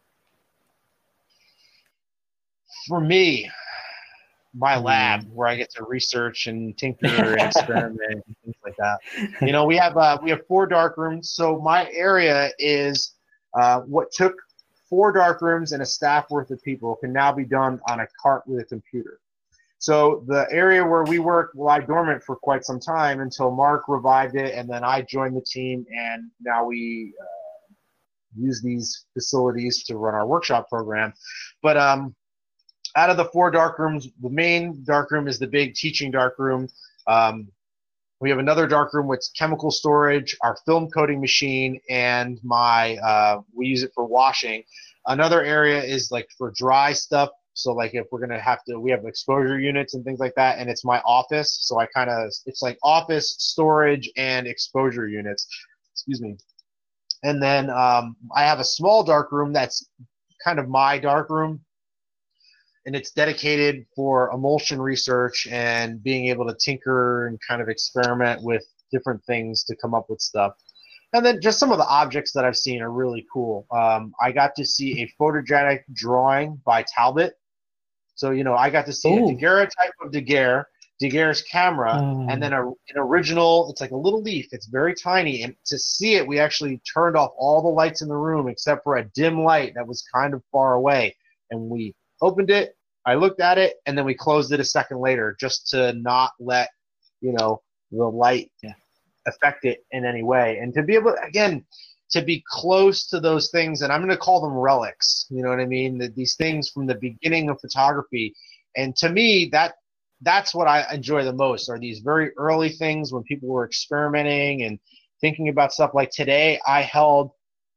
For me, my mm. lab, where I get to research and tinker and experiment and things like that. You know, we have uh, we have four dark rooms. So my area is uh, what took four dark rooms and a staff worth of people can now be done on a cart with a computer. So the area where we work lie dormant for quite some time until Mark revived it, and then I joined the team, and now we uh, use these facilities to run our workshop program. But um, out of the four dark rooms, the main dark room is the big teaching dark room. Um, we have another dark room with chemical storage, our film coating machine, and my uh, we use it for washing. Another area is like for dry stuff, So like if we're going to have to, we have exposure units and things like that, and it's my office. So I kind of, it's like office, storage, and exposure units. Excuse me. And then um, I have a small dark room that's kind of my dark room, and it's dedicated for emulsion research and being able to tinker and kind of experiment with different things to come up with stuff. And then just some of the objects that I've seen are really cool. Um, I got to see a photogenic drawing by Talbot. So, you know, I got to see Ooh. a daguerreotype of Daguerre, Daguerre's camera, um. and then a, an original, it's like a little leaf. It's very tiny. And to see it, we actually turned off all the lights in the room except for a dim light that was kind of far away. And we opened it, I looked at it, and then we closed it a second later just to not let, you know, the light yeah. affect it in any way. And to be able, again, to be close to those things, and I'm going to call them relics, you know what I mean? The, these things from the beginning of photography. And to me, that that's what I enjoy the most, are these very early things when people were experimenting and thinking about stuff. Like today, I held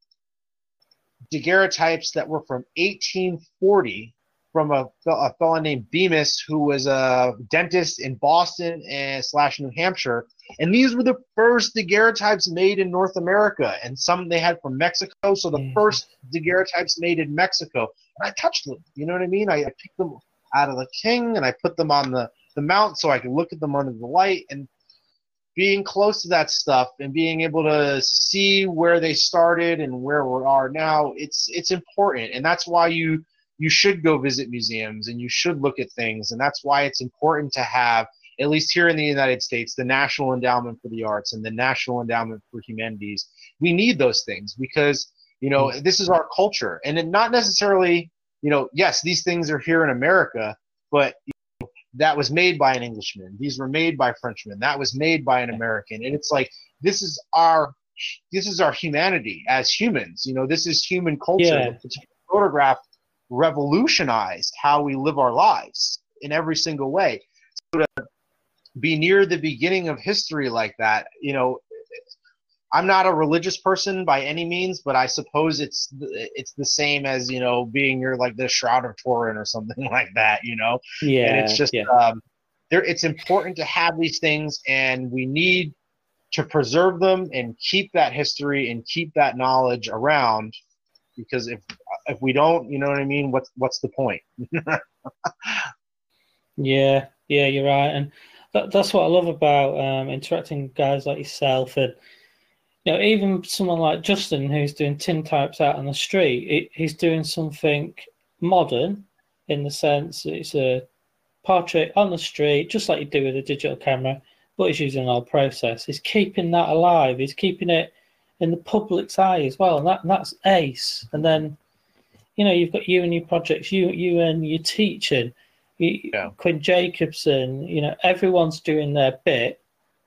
daguerreotypes that were from eighteen forty from a, a fellow named Bemis, who was a dentist in Boston and slash New Hampshire. And these were the first daguerreotypes made in North America, and some they had from Mexico. So the mm. first daguerreotypes made in Mexico. And I touched them, you know what I mean? I, I picked them out of the king, and I put them on the, the mount so I could look at them under the light. And being close to that stuff and being able to see where they started and where we are now, it's it's important. And that's why you you should go visit museums and you should look at things. And that's why it's important to have, at least here in the United States, the National Endowment for the Arts and the National Endowment for Humanities. We need those things because, you know, mm-hmm. this is our culture. And it not necessarily, you know, yes, these things are here in America, but you know, that was made by an Englishman. These were made by Frenchmen. That was made by an American. And it's like, this is our, this is our humanity as humans. You know, this is human culture. Yeah. The photograph revolutionized how we live our lives in every single way. So to be near the beginning of history like that, you know, I'm not a religious person by any means, but I suppose it's it's the same as, you know, being near like the Shroud of Turin or something like that, you know. Yeah. And it's just yeah. um, there. It's important to have these things, and we need to preserve them and keep that history and keep that knowledge around. Because if if we don't, you know what I mean, what's what's the point? yeah, yeah, you're right, and that, that's what I love about um, interacting with guys like yourself, and you know, even someone like Justin who's doing tintypes out on the street. It, he's doing something modern in the sense it's a portrait on the street, just like you do with a digital camera, but he's using an old process. He's keeping that alive. He's keeping it in the public's eye as well, and that and that's ace. And then, you know, you've got you and your projects, you you and your teaching, you, yeah. Quinn Jacobson. You know, everyone's doing their bit,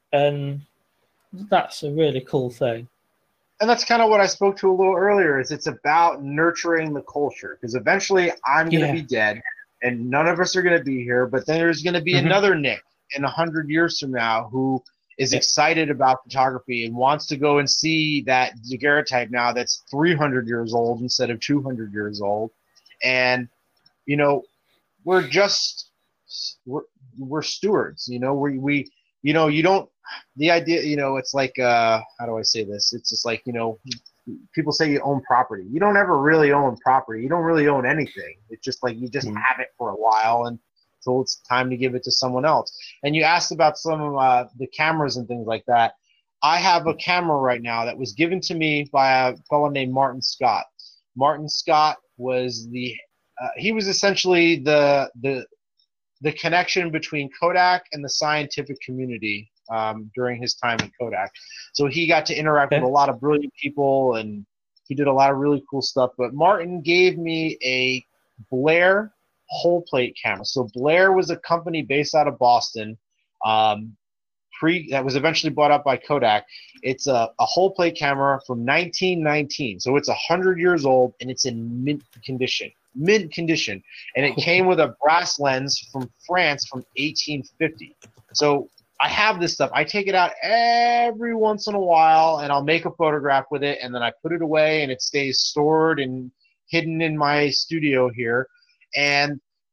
and that's a really cool thing. And that's kind of what I spoke to a little earlier. Is it's about nurturing the culture, because eventually I'm going to yeah. be dead, and none of us are going to be here. But then there's going to be mm-hmm. another Nick in a hundred years from now who is excited about photography and wants to go and see that daguerreotype now that's three hundred years old instead of two hundred years old. And, you know, we're just, we're, we're stewards, you know, we, we, you know, you don't, the idea, you know, it's like, uh, how do I say this? It's just like, you know, people say you own property. You don't ever really own property. You don't really own anything. It's just like, you just mm-hmm. have it for a while, and so it's time to give it to someone else. And you asked about some of uh, the cameras and things like that. I have a camera right now that was given to me by a fellow named Martin Scott. Martin Scott was the, uh, he was essentially the, the, the connection between Kodak and the scientific community um, during his time at Kodak. So he got to interact okay. with a lot of brilliant people, and he did a lot of really cool stuff. But Martin gave me a Blair whole plate camera. So Blair was a company based out of Boston, um, pre that was eventually bought up by Kodak. It's a, a whole plate camera from nineteen nineteen. So it's a hundred years old, and it's in mint condition, mint condition. And it came with a brass lens from France from eighteen fifty. So I have this stuff. I take it out every once in a while, and I'll make a photograph with it, and then I put it away, and it stays stored and hidden in my studio here. And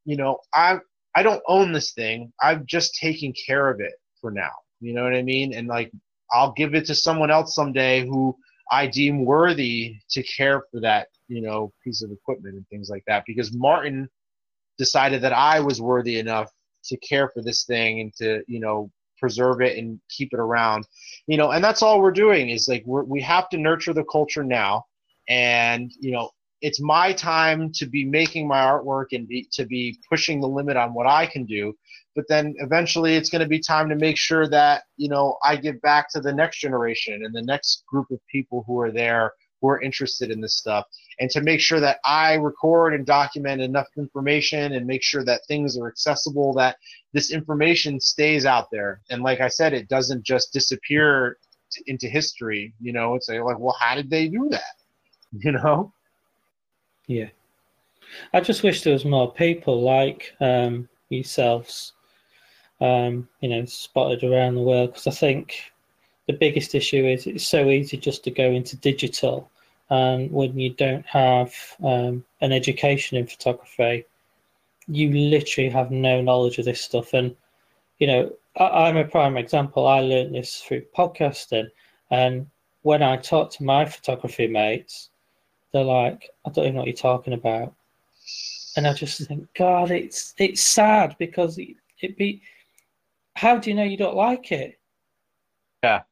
you know, I I don't own this thing. I'm just taking care of it for now. You know what I mean? And like, I'll give it to someone else someday who I deem worthy to care for that, you know, piece of equipment and things like that. Because Martin decided that I was worthy enough to care for this thing and to, you know, preserve it and keep it around, you know, and that's all we're doing is like, we're, we have to nurture the culture now. And, you know, it's my time to be making my artwork and be, to be pushing the limit on what I can do. But then eventually it's going to be time to make sure that, you know, I give back to the next generation and the next group of people who are there, who are interested in this stuff, and to make sure that I record and document enough information and make sure that things are accessible, that this information stays out there. And like I said, it doesn't just disappear t- into history. You know, it's like, well, how did they do that? You know? Yeah. I just wish there was more people like um, yourselves, um, you know, spotted around the world, because I think the biggest issue is it's so easy just to go into digital, and when you don't have um, an education in photography, you literally have no knowledge of this stuff. And, you know, I, I'm a prime example. I learned this through podcasting, and when I talk to my photography mates, they're like, I don't even know what you're talking about. And I just think, God, it's it's sad, because it, it be, how do you know you don't like it? Yeah.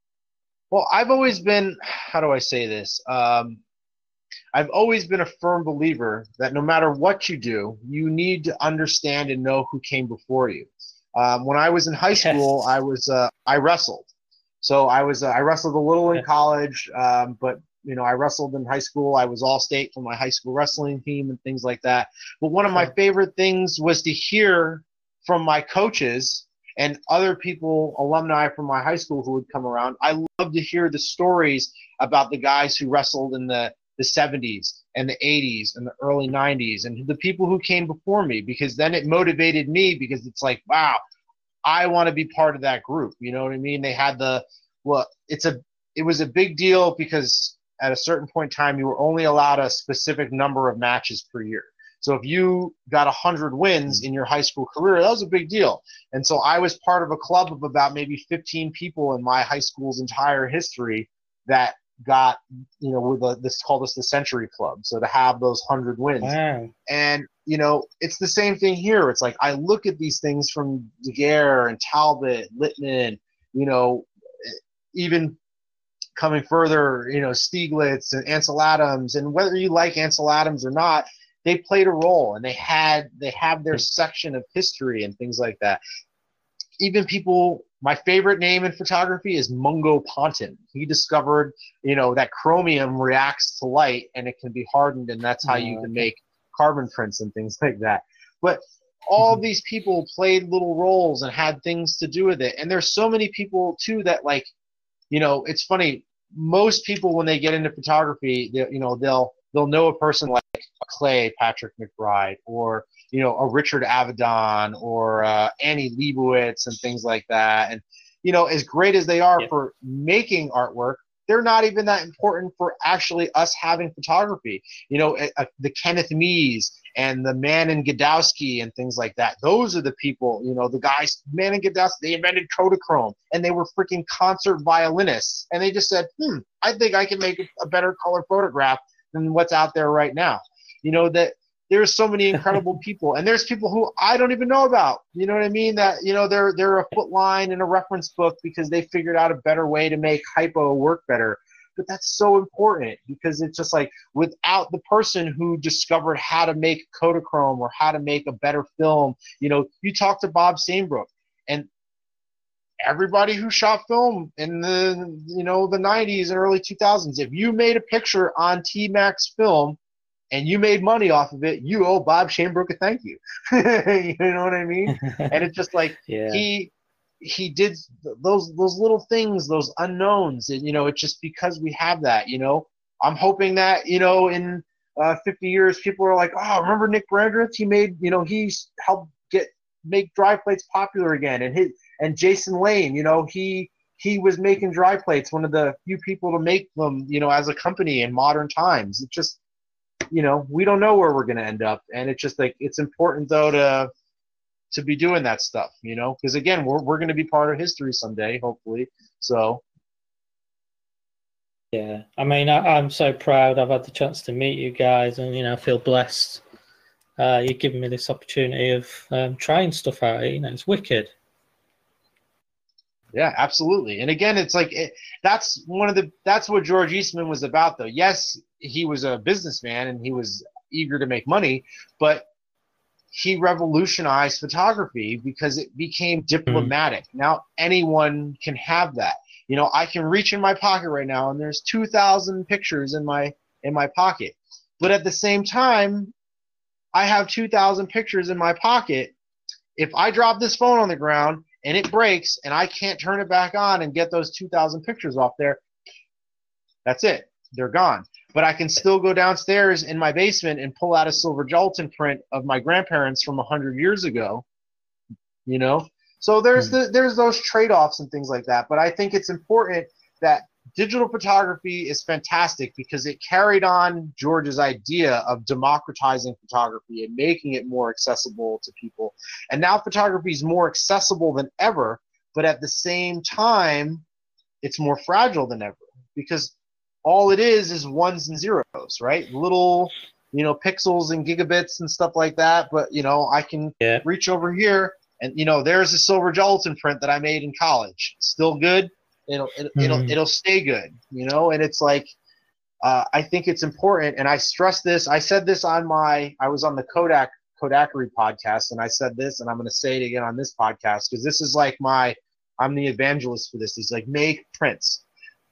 Well, I've always been, how do I say this? Um, I've always been a firm believer that no matter what you do, you need to understand and know who came before you. Um, when I was in high school, Yes. I was uh, I wrestled. So I was uh, I wrestled a little in college, um, but you know, I wrestled in high school. I was all state for my high school wrestling team and things like that. But one of my favorite things was to hear from my coaches and other people, alumni from my high school who would come around. I love to hear the stories about the guys who wrestled in the, the seventies and the eighties and the early nineties and the people who came before me, because then it motivated me, because it's like, wow, I want to be part of that group. You know what I mean? They had the, well, it's a, it was a big deal because at a certain point in time, you were only allowed a specific number of matches per year. So if you got one hundred wins in your high school career, that was a big deal. And so I was part of a club of about maybe fifteen people in my high school's entire history that got, you know, with a, this called us the Century Club. So to have those one hundred wins. Wow. And, you know, it's the same thing here. It's like I look at these things from Daguerre and Talbot, Littman, you know, even coming further, you know, Stieglitz and Ansel Adams. And whether you like Ansel Adams or not, they played a role, and they had they have their section of history and things like that. Even people, my favorite name in photography is Mungo Ponton. He discovered, you know, that chromium reacts to light and it can be hardened, and that's how you can make carbon prints and things like that. But all these people played little roles and had things to do with it. And there's so many people too that, like, you know, it's funny. Most people, when they get into photography, they, you know, they'll they'll know a person like Clay Patrick McBride, or, you know, a Richard Avedon, or uh, Annie Leibovitz and things like that. And, you know, as great as they are Yeah. for making artwork, they're not even that important for actually us having photography. You know, uh, uh, the Kenneth Mees and the Manon Godowski and things like that. Those are the people, you know, the guys, Manon Godowski, they invented Kodachrome, and they were freaking concert violinists. And they just said, hmm, I think I can make a better color photograph than what's out there right now. You know, that there's so many incredible people, and there's people who I don't even know about. You know what I mean? That, you know, they're they're a foot line in a reference book because they figured out a better way to make hypo work better. But that's so important, because it's just like, without the person who discovered how to make Kodachrome or how to make a better film, you know, you talk to Bob Stainbrook, and everybody who shot film in the, you know, the nineties and early two thousands, if you made a picture on T-Max film and you made money off of it, you owe Bob Stainbrook a thank you. You know what I mean? And it's just like, Yeah. he he did those those little things, those unknowns, and, you know, it's just because we have that. You know, I'm hoping that, you know, in uh, fifty years, people are like, oh, remember Nick Brandreth? He made, you know, he helped get make dry plates popular again, and his and Jason Lane, you know, he he was making dry plates, one of the few people to make them, you know, as a company in modern times. It just, you know, we don't know where we're going to end up. And it's just like, it's important though to, to be doing that stuff, you know, because again, we're, we're going to be part of history someday, hopefully. So. Yeah. I mean, I, I'm so proud I've had the chance to meet you guys, and, you know, I feel blessed. Uh, you've given me this opportunity of um, trying stuff out. You know, it's wicked. Yeah, absolutely. And again, it's like it, that's one of the that's what George Eastman was about, though. Yes, he was a businessman and he was eager to make money, but he revolutionized photography because it became diplomatic. Mm-hmm. Now anyone can have that. You know, I can reach in my pocket right now and there's two thousand pictures in my in my pocket. But at the same time, I have two thousand pictures in my pocket. If I drop this phone on the ground and it breaks and I can't turn it back on and get those two thousand pictures off there, that's it. They're gone. But I can still go downstairs in my basement and pull out a silver gelatin print of my grandparents from one hundred years ago, you know? So there's the there's those trade-offs and things like that. But I think it's important that digital photography is fantastic because it carried on George's idea of democratizing photography and making it more accessible to people. And now photography is more accessible than ever, but at the same time, it's more fragile than ever because all it is is ones and zeros, right? Little, you know, pixels and gigabits and stuff like that. But, you know, I can yeah. reach over here and, you know, there's a silver gelatin print that I made in college. Still good. It'll it, mm. it'll it'll stay good, you know. And it's like uh, I think it's important, and I stress this. I said this on my I was on the Kodak Kodakery podcast, and I said this, and I'm going to say it again on this podcast because this is like my I'm the evangelist for this. It's like make prints.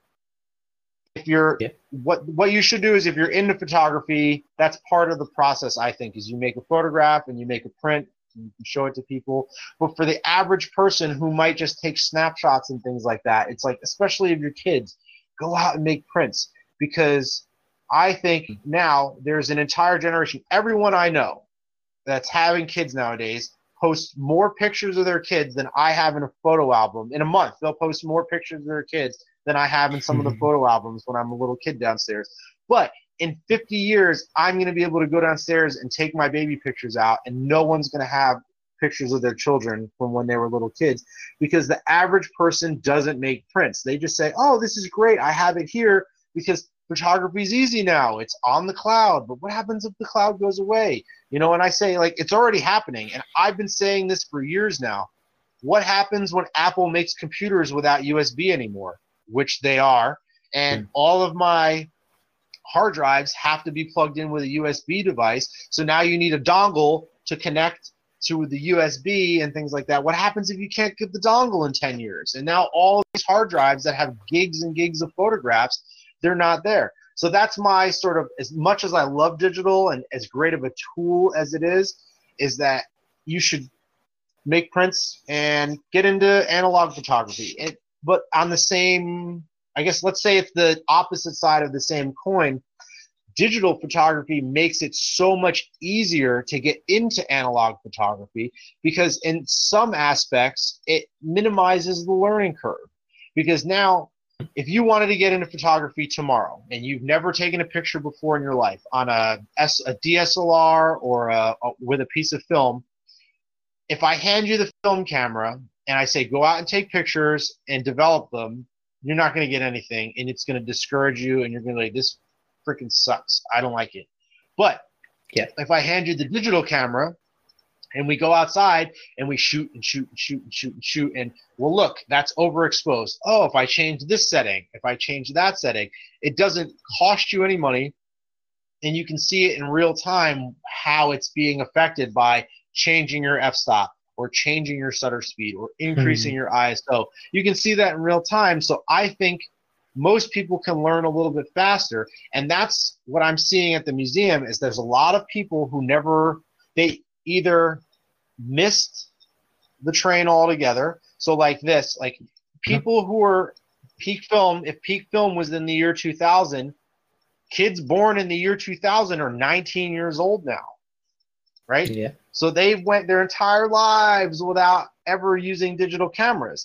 If you're yeah. what what you should do is if you're into photography, that's part of the process. I think is you make a photograph and you make a print. You can show it to people. But for the average person who might just take snapshots and things like that, it's like, especially if your kids, go out and make prints. Because I think now there's an entire generation, everyone I know that's having kids nowadays posts more pictures of their kids than I have in a photo album. In a month, they'll post more pictures of their kids than I have in some of the photo albums when I'm a little kid downstairs. But in fifty years, I'm going to be able to go downstairs and take my baby pictures out, and no one's going to have pictures of their children from when they were little kids because the average person doesn't make prints. They just say, oh, this is great. I have it here because photography is easy now. It's on the cloud. But what happens if the cloud goes away? You know, and I say, like, it's already happening. And I've been saying this for years now. What happens when Apple makes computers without U S B anymore, which they are, and all of my hard drives have to be plugged in with a U S B device. So now you need a dongle to connect to the U S B and things like that. What happens if you can't get the dongle in ten years? And now all these hard drives that have gigs and gigs of photographs, they're not there. So that's my sort of, as much as I love digital and as great of a tool as it is, is that you should make prints and get into analog photography. It, but on the same, I guess, let's say it's the opposite side of the same coin. Digital photography makes it so much easier to get into analog photography because in some aspects, it minimizes the learning curve. Because now, if you wanted to get into photography tomorrow and you've never taken a picture before in your life on a, S, a D S L R or a, a, with a piece of film, if I hand you the film camera and I say, go out and take pictures and develop them, you're not going to get anything, and it's going to discourage you, and you're going to be like, this freaking sucks. I don't like it. But yeah, if I hand you the digital camera and we go outside and we shoot and shoot and shoot and shoot and shoot, and, well, look, that's overexposed. Oh, if I change this setting, if I change that setting, it doesn't cost you any money, and you can see it in real time how it's being affected by changing your f-stop, or changing your shutter speed, or increasing mm-hmm. your I S O. You can see that in real time. So I think most people can learn a little bit faster. And that's what I'm seeing at the museum is there's a lot of people who never, they either missed the train altogether. So like this, like people who are peak film, if peak film was in the year two thousand, kids born in the year two thousand are nineteen years old now. Right? Yeah. So they went their entire lives without ever using digital cameras.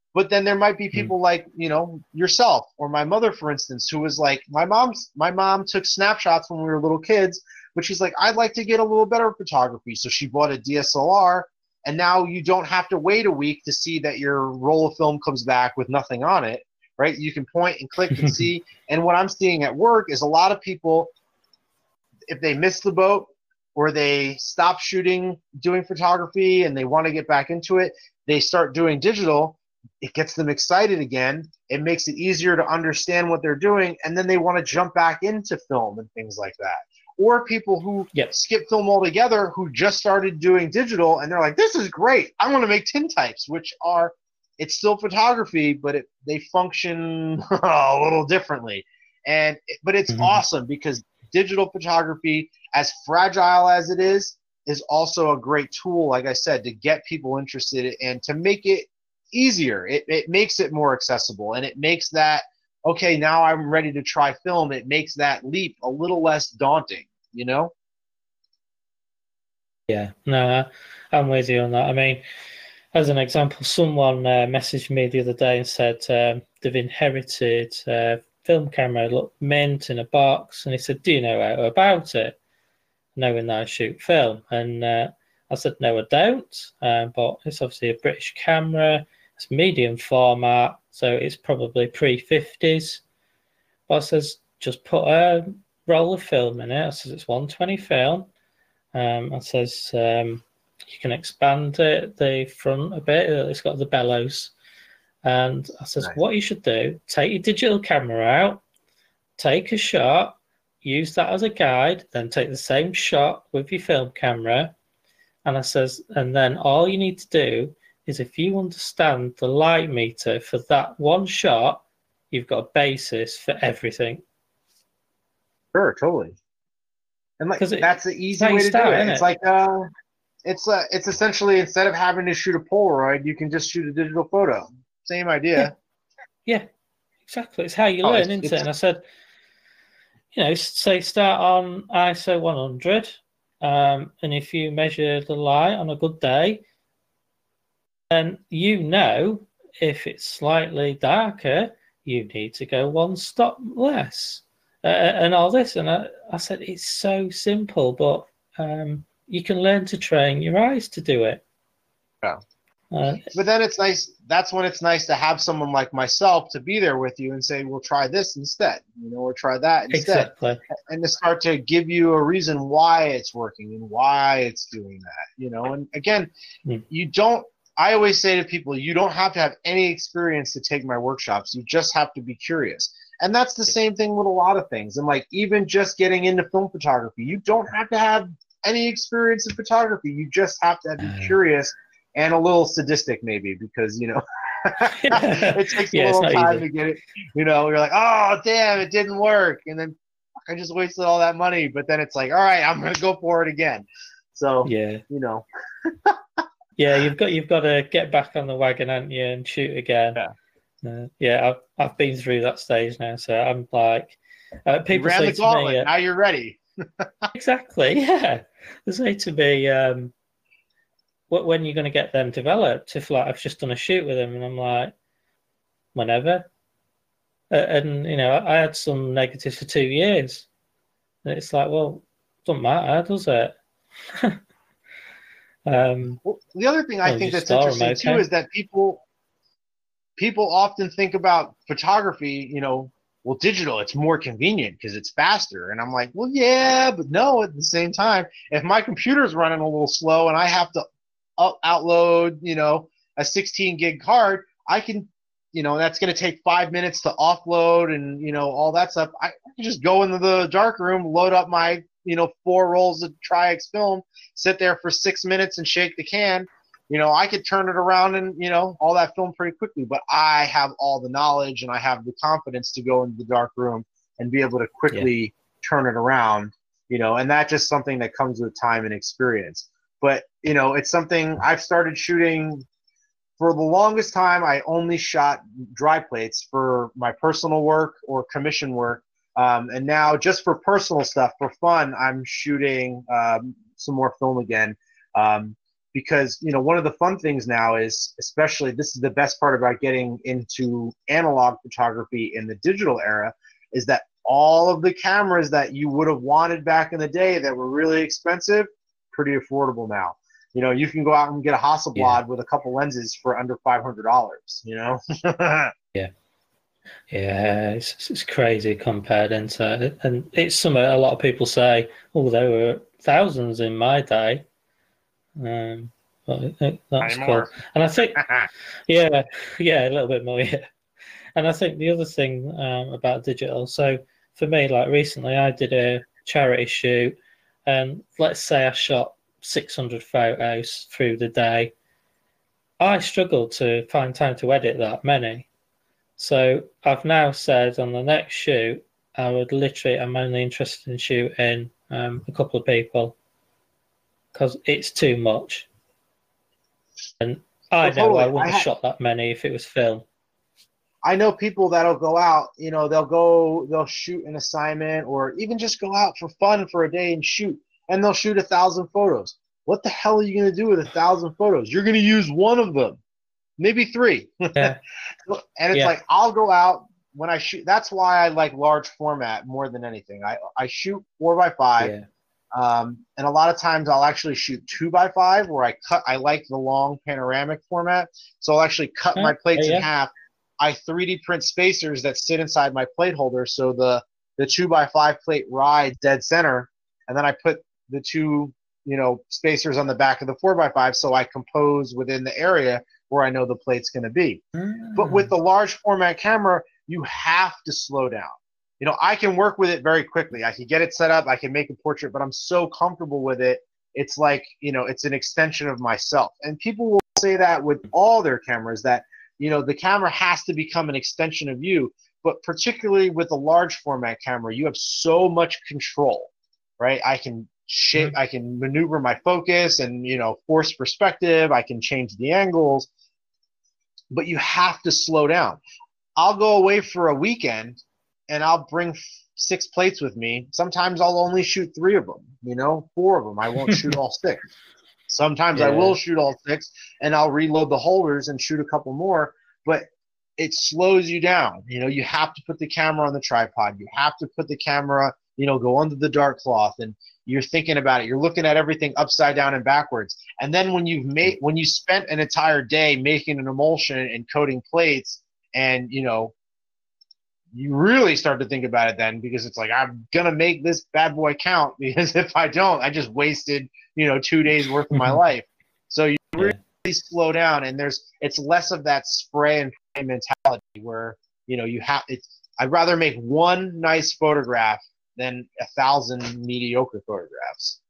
But then there might be people mm. like, you know, yourself or my mother, for instance, who was like, my mom's, my mom took snapshots when we were little kids, but she's like, I'd like to get a little better photography. So she bought a D S L R, and now you don't have to wait a week to see that your roll of film comes back with nothing on it, right? You can point and click and see. And what I'm seeing at work is a lot of people, if they miss the boat or they stop shooting, doing photography, and they want to get back into it, they start doing digital. It gets them excited again. It makes it easier to understand what they're doing, and then they want to jump back into film and things like that. Or people who yep. skip film altogether, who just started doing digital, and they're like, this is great. I want to make tintypes, which are, it's still photography, but it, they function a little differently. And But it's mm-hmm. awesome because digital photography, as fragile as it is, is also a great tool, like I said, to get people interested and to make it easier. It, it makes it more accessible, and it makes that, okay, now I'm ready to try film. It makes that leap a little less daunting, you know? Yeah, no, I'm with you on that. I mean, as an example, someone uh, messaged me the other day and said um, they've inherited a film camera, looked mint in a box, and he said, do you know how about it? Knowing that I shoot film. And uh, I said, no, I don't, uh, but it's obviously a British camera. It's medium format, so it's probably pre fifties. But I says, just put a roll of film in it. I says, it's one twenty film. Um, I says, um, you can expand it, the front a bit. It's got the bellows. And I says, nice. What you should do, take your digital camera out, take a shot, use that as a guide, then take the same shot with your film camera. And I says, and then all you need to do is if you understand the light meter for that one shot, you've got a basis for everything. Sure, totally. And like it, that's the easy way to start, do it. It's it? like uh, it's uh, it's essentially instead of having to shoot a Polaroid, you can just shoot a digital photo. Same idea. Yeah, yeah, exactly. It's how you oh, learn, it's, isn't it's, it? And I said, you know, say start on I S O one hundred, um, and if you measure the light on a good day, and you know, if it's slightly darker, you need to go one stop less, uh, and all this. And I, I said, it's so simple, but um, you can learn to train your eyes to do it. Yeah. Uh, but then it's nice. That's when it's nice to have someone like myself to be there with you and say, "We'll try this instead," you know, or try that instead, exactly. and to start to give you a reason why it's working and why it's doing that, you know. And again, mm. you don't. I always say to people, you don't have to have any experience to take my workshops. You just have to be curious. And that's the same thing with a lot of things. And like even just getting into film photography, you don't have to have any experience in photography. You just have to be curious and a little sadistic maybe because, you know, it takes yeah, a little time easy. to get it. You know, you're like, oh, damn, it didn't work. And then I just wasted all that money. But then it's like, all right, I'm going to go for it again. So, yeah, you know. Yeah, you've got you've got to get back on the wagon, haven't you, and shoot again. Yeah, uh, yeah. I've I've been through that stage now, so I'm like, uh, people you ran say the to gauntlet. me, uh, now you're ready. Exactly. Yeah, they say to me, um, "What when are you going to get them developed?" If like I've just done a shoot with them, and I'm like, whenever. Uh, and you know, I had some negatives for two years, and it's like, well, doesn't matter, does it? Um, well, the other thing I think that's interesting too is that people people often think about photography, you know, well, digital, it's more convenient because it's faster. And I'm like, well, yeah, but no, at the same time, if my computer's running a little slow and I have to up- outload, you know, a sixteen gig card, I can, you know, that's going to take five minutes to offload and, you know, all that stuff. I, I can just go into the dark room, load up my, you know, four rolls of Tri-X film, sit there for six minutes and shake the can. You know, I could turn it around and, you know, all that film pretty quickly, but I have all the knowledge and I have the confidence to go into the dark room and be able to quickly yeah. turn it around, you know, and that's just something that comes with time and experience. But, you know, it's something I've started shooting for the longest time. I only shot dry plates for my personal work or commission work. Um, and now just for personal stuff, for fun, I'm shooting um, some more film again. Um, because, you know, one of the fun things now is, especially this is the best part about getting into analog photography in the digital era, is that all of the cameras that you would have wanted back in the day that were really expensive, pretty affordable now. You know, you can go out and get a Hasselblad yeah. with a couple lenses for under five hundred dollars, you know? yeah. Yeah, it's, it's crazy compared into, and it's something a lot of people say, oh, there were thousands in my day. Um, but that's cool. And I think, yeah, yeah, a little bit more, yeah. And I think the other thing um, about digital, so for me, like recently I did a charity shoot, and let's say I shot six hundred photos through the day. I struggled to find time to edit that many. So I've now said on the next shoot, I would literally, I'm only interested in shooting um, a couple of people because it's too much. And I well, know totally. I wouldn't I have ha- shot that many if it was film. I know people that'll go out, you know, they'll go, they'll shoot an assignment or even just go out for fun for a day and shoot, and they'll shoot a thousand photos. What the hell are you going to do with a thousand photos? You're going to use one of them. Maybe three. Yeah. And it's yeah. like, I'll go out when I shoot. That's why I like large format more than anything. I, I shoot four by five. Yeah. Um, and a lot of times I'll actually shoot two by five where I cut, I like the long panoramic format. So I'll actually cut huh? my plates yeah. in half. I three D print spacers that sit inside my plate holder. So the, the two by five plate rides dead center. And then I put the two, you know, spacers on the back of the four by five. So I compose within the area where I know the plate's going to be. Mm. But with the large format camera, you have to slow down. You know, I can work with it very quickly. I can get it set up. I can make a portrait, but I'm so comfortable with it. It's like, you know, it's an extension of myself. And people will say that with all their cameras, that, you know, the camera has to become an extension of you. But particularly with a large format camera, you have so much control, right? I can shape, mm-hmm. I can maneuver my focus and, you know, force perspective. I can change the angles. But you have to slow down. I'll go away for a weekend and I'll bring six plates with me. Sometimes I'll only shoot three of them, you know, four of them. I won't shoot all six. Sometimes yeah. I will shoot all six and I'll reload the holders and shoot a couple more, but it slows you down. You know, you have to put the camera on the tripod. You have to put the camera, you know, go under the dark cloth, and you're thinking about it. You're looking at everything upside down and backwards. And then when you've made, when you spent an entire day making an emulsion and coating plates, and, you know, you really start to think about it then, because it's like, I'm going to make this bad boy count, because if I don't, I just wasted, you know, two days worth of my life. So you really yeah. slow down, and there's, it's less of that spray and pray mentality where, you know, you have, it's, I'd rather make one nice photograph than a thousand mediocre photographs.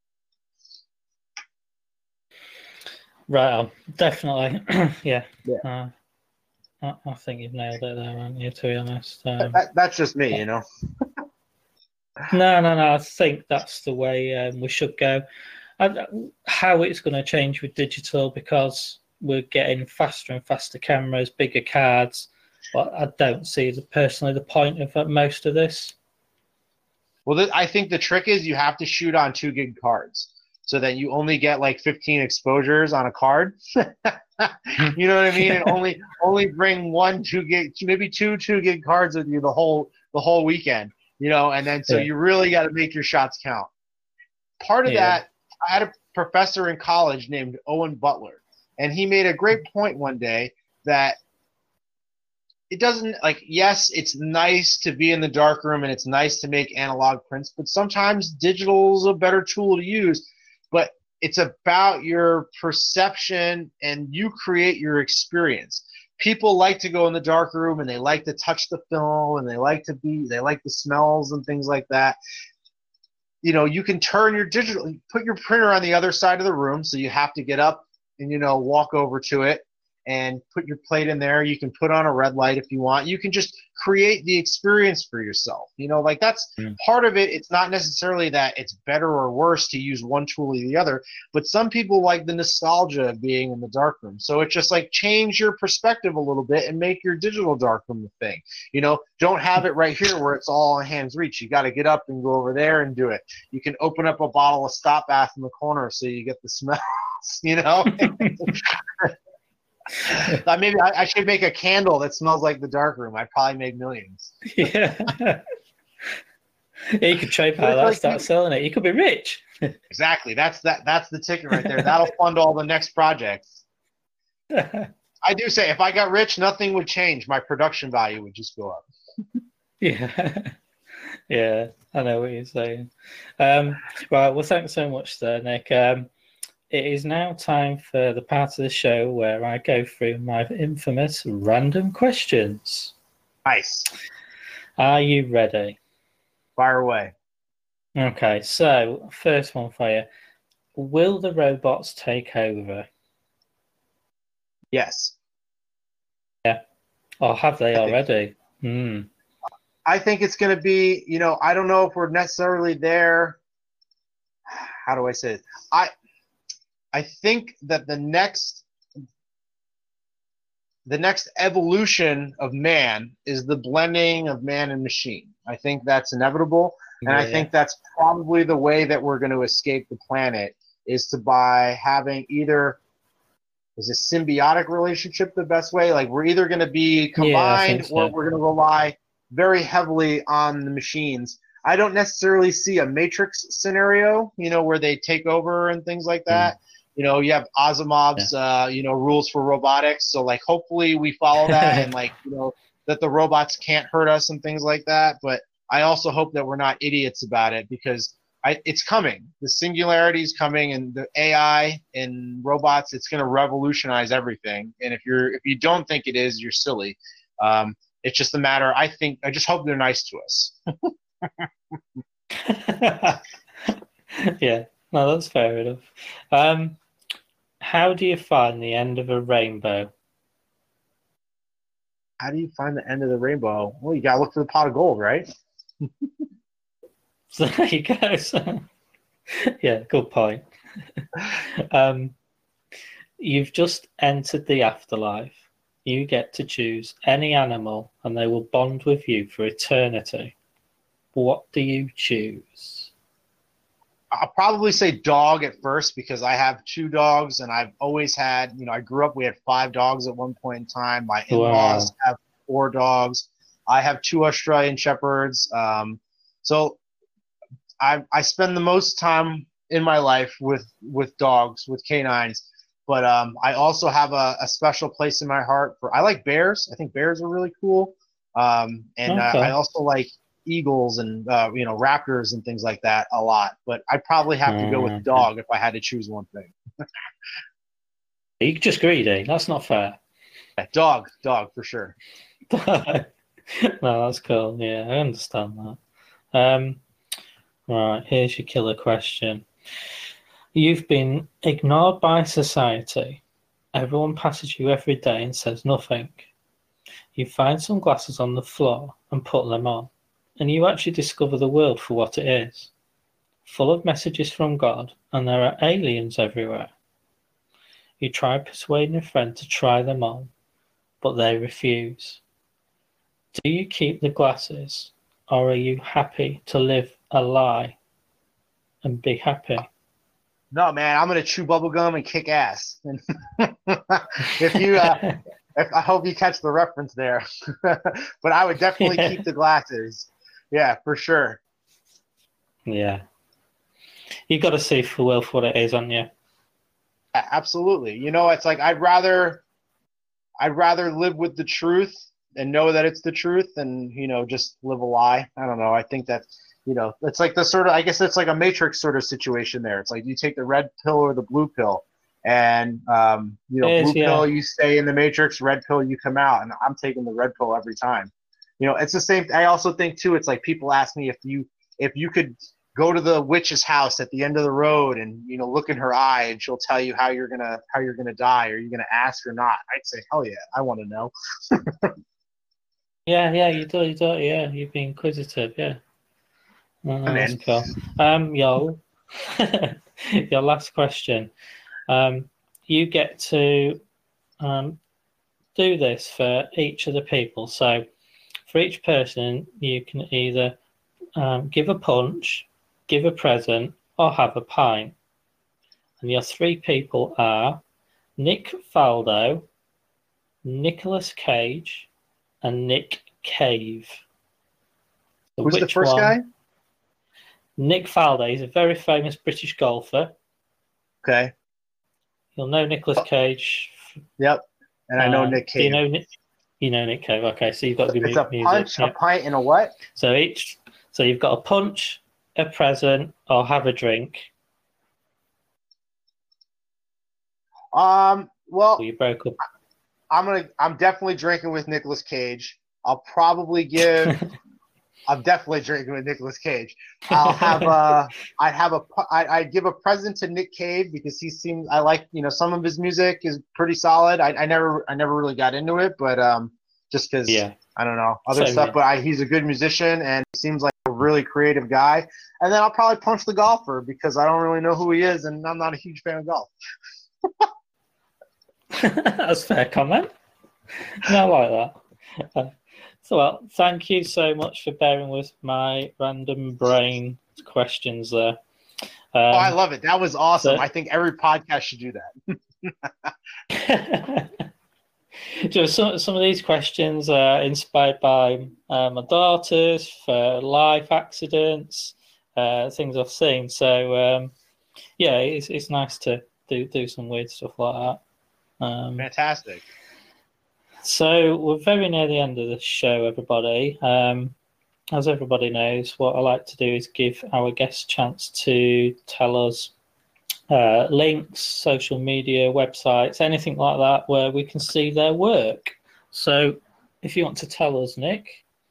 Right on. Definitely. yeah. yeah. Uh, I, I think you've nailed it there, haven't you, to be honest. Um, that, that's just me, you know. no, no, no. I think that's the way um, we should go. And how it's going to change with digital, because we're getting faster and faster cameras, bigger cards. But I don't see the, personally the point of most of this. Well, th- I think the trick is you have to shoot on two gig cards, so that you only get like fifteen exposures on a card. You know what I mean? And only only bring one two gig, maybe two two gig cards with you the whole the whole weekend. You know, and then so yeah. you really got to make your shots count. Part of yeah. that, I had a professor in college named Owen Butler, and he made a great point one day that it doesn't, like, yes, it's nice to be in the darkroom and it's nice to make analog prints, but sometimes digital is a better tool to use. But it's about your perception, and you create your experience. People like to go in the darkroom and they like to touch the film, and they like to be, they like the smells and things like that. You know, you can turn your digital, put your printer on the other side of the room, so you have to get up and, you know, walk over to it and put your plate in there. You can put on a red light if you want. You can just create the experience for yourself. You know, like that's mm. part of it. It's not necessarily that it's better or worse to use one tool or the other, but some people like the nostalgia of being in the darkroom. So it's just like change your perspective a little bit and make your digital darkroom the thing. You know, don't have it right here where it's all in hand's reach. You got to get up and go over there and do it. You can open up a bottle of Stop Bath in the corner so you get the smell. robots. You know, uh, maybe I, I should make a candle that smells like the dark room. I'd probably make millions. Yeah. Yeah, you could trademark that, like, start selling it. You could be rich. Exactly. That's that. That's the ticket right there. That'll fund all the next projects. I do say, if I got rich, nothing would change. My production value would just go up. Yeah. Yeah, I know what you're saying. Um, right, well, thanks so much there, Nick. Um, it is now time for the part of the show where I go through my infamous random questions. Nice. Are you ready? Fire away. Okay, so first one for you. Will the robots take over? Yes. Yeah. Or have they I think already? Hmm. I think it's going to be, you know, I don't know if we're necessarily there. How do I say it? I, I think that the next, the next evolution of man is the blending of man and machine. I think that's inevitable. And Yeah. I think that's probably the way that we're going to escape the planet, is to by having either, is a symbiotic relationship the best way? Like, we're either going to be combined, Yeah, so. or we're going to rely very heavily on the machines. I don't necessarily see a Matrix scenario, you know, where they take over and things like that. Mm. You know, you have Asimov's, yeah. uh, you know, rules for robotics. So, like, hopefully we follow that and, like, you know, that the robots can't hurt us and things like that. But I also hope that we're not idiots about it, because I, it's coming. The singularity is coming, and the A I and robots, it's going to revolutionize everything. And if you're if you don't think it is, you're silly. Um, it's just a matter. I think I just hope they're nice to us. Yeah, no, that's fair enough. Um, how do you find the end of a rainbow? How do you find the end of the rainbow? Well, you got to look for the pot of gold, right? So there you go. So, yeah, good point. um, you've just entered the afterlife. You get to choose any animal, and they will bond with you for eternity. What do you choose? I'll probably say dog at first, because I have two dogs, and I've always had, you know, I grew up, we had five dogs at one point in time. My in-laws wow. have four dogs. I have two Australian Shepherds. Um, so I, I spend the most time in my life with, with dogs, with canines. But um, I also have a, a special place in my heart for, I like bears. I think bears are really cool. Um, and okay. uh, I also like eagles and, uh, you know, raptors and things like that a lot. But I'd probably have to go with dog if I had to choose one thing. You're just greedy. That's not fair. Yeah, dog, dog for sure. No, that's cool. Yeah, I understand that. Um, right, here's your killer question. You've been ignored by society. Everyone passes you every day and says nothing. You find some glasses on the floor and put them on, and you actually discover the world for what it is, full of messages from God, and there are aliens everywhere. You try persuading a friend to try them on, but they refuse. Do you keep the glasses, or are you happy to live a lie and be happy? No, man, I'm gonna chew bubblegum and kick ass. if you, uh, if, I hope you catch the reference there. But I would definitely yeah. keep the glasses. Yeah, for sure. Yeah, you got to see for well for what it is, haven't you? Yeah, absolutely. You know, it's like I'd rather, I'd rather live with the truth and know that it's the truth, than, you know, just live a lie. I don't know. I think that. You know, it's like the sort of, I guess it's like a Matrix sort of situation there. It's like you take the red pill or the blue pill, and, um, you know, is, blue yeah. pill, you stay in the Matrix, red pill, you come out. And I'm taking the red pill every time. You know, it's the same. I also think, too, it's like people ask me if you if you could go to the witch's house at the end of the road and, you know, look in her eye and she'll tell you how you're going to how you're going to die. Are you going to ask or not? I'd say, hell yeah, I want to know. yeah, yeah, you do, you do. Yeah, you've been inquisitive. Yeah. Oh, that's cool. Um, yo, your last question. Um, you get to um, do this for each of the people. So for each person, you can either um, give a punch, give a present, or have a pint. And your three people are Nick Faldo, Nicolas Cage, and Nick Cave. So Who's the which first one? guy? Nick Faldo. He's a very famous British golfer. Okay. You'll know Nicolas Cage. Yep. And I know Um, Nick Do you Cave. know Nick? You know Nick Cave. Okay, so you've got good It's mu- a music. punch, a yeah. pint, and a what? So each, so you've got a punch, a present, or have a drink. Um. Well, Or you broke up. I'm gonna. I'm definitely drinking with Nicolas Cage. I'll probably give. I'm definitely drinking with Nicolas Cage. I'll have a. I'd have a. I I'd give a present to Nick Cave because he seems. I like. You know, some of his music is pretty solid. I, I never. I never really got into it, but um, just because. Yeah. I don't know other Same stuff, here. but I, he's a good musician and he seems like a really creative guy. And then I'll probably punch the golfer because I don't really know who he is and I'm not a huge fan of golf. That's a fair comment. No, I like that. Uh, so, well, thank you so much for bearing with my random brain questions there. Um, Oh, I love it. That was awesome. so- I think every podcast should do that. Just some, some of these questions are inspired by uh, my daughters for life accidents, uh, things I've seen. So, um, yeah, it's, it's nice to do, do some weird stuff like that. Um, Fantastic. So we're very near the end of the show, everybody. Um, as everybody knows, what I like to do is give our guests a chance to tell us uh, links, social media, websites, anything like that, where we can see their work. So if you want to tell us, Nick.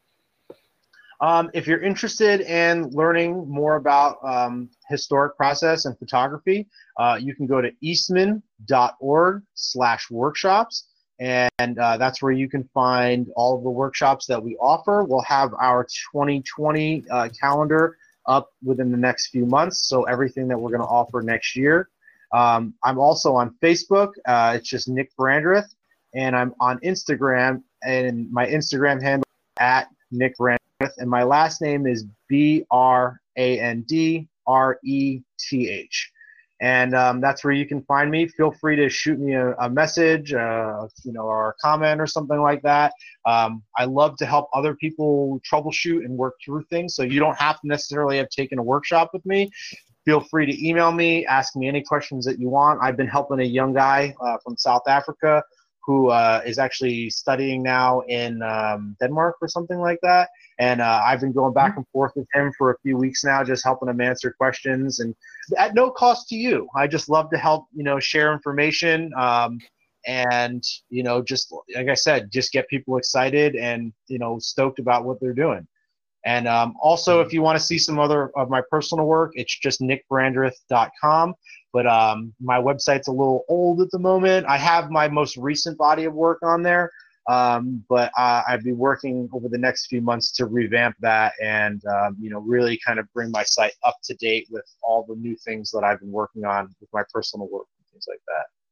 Um, if you're interested in learning more about um, historic process and photography, uh, you can go to eastman.org slash workshops. And uh, that's where you can find all of the workshops that we offer. We'll have our twenty twenty uh, calendar up within the next few months, so everything that we're going to offer next year. Um, I'm also on Facebook. Uh, it's just Nick Brandreth. And I'm on Instagram, and my Instagram handle is at Nick Brandreth. And my last name is B R A N D R E T H. And um, that's where you can find me. Feel free to shoot me a, a message, uh, you know, or a comment or something like that. Um, I love to help other people troubleshoot and work through things. So you don't have to necessarily have taken a workshop with me. Feel free to email me, ask me any questions that you want. I've been helping a young guy uh, from South Africa who uh, is actually studying now in um, Denmark or something like that. And uh, I've been going back and forth with him for a few weeks now, just helping him answer questions, and at no cost to you. I just love to help, you know, share information, um, and, you know, just like I said, just get people excited and, you know, stoked about what they're doing. And um, also, if you want to see some other of my personal work, it's just nick brandreth dot com. But um, my website's a little old at the moment. I have my most recent body of work on there. Um, but uh, I'd be working over the next few months to revamp that and, um, you know, really kind of bring my site up to date with all the new things that I've been working on with my personal work and things like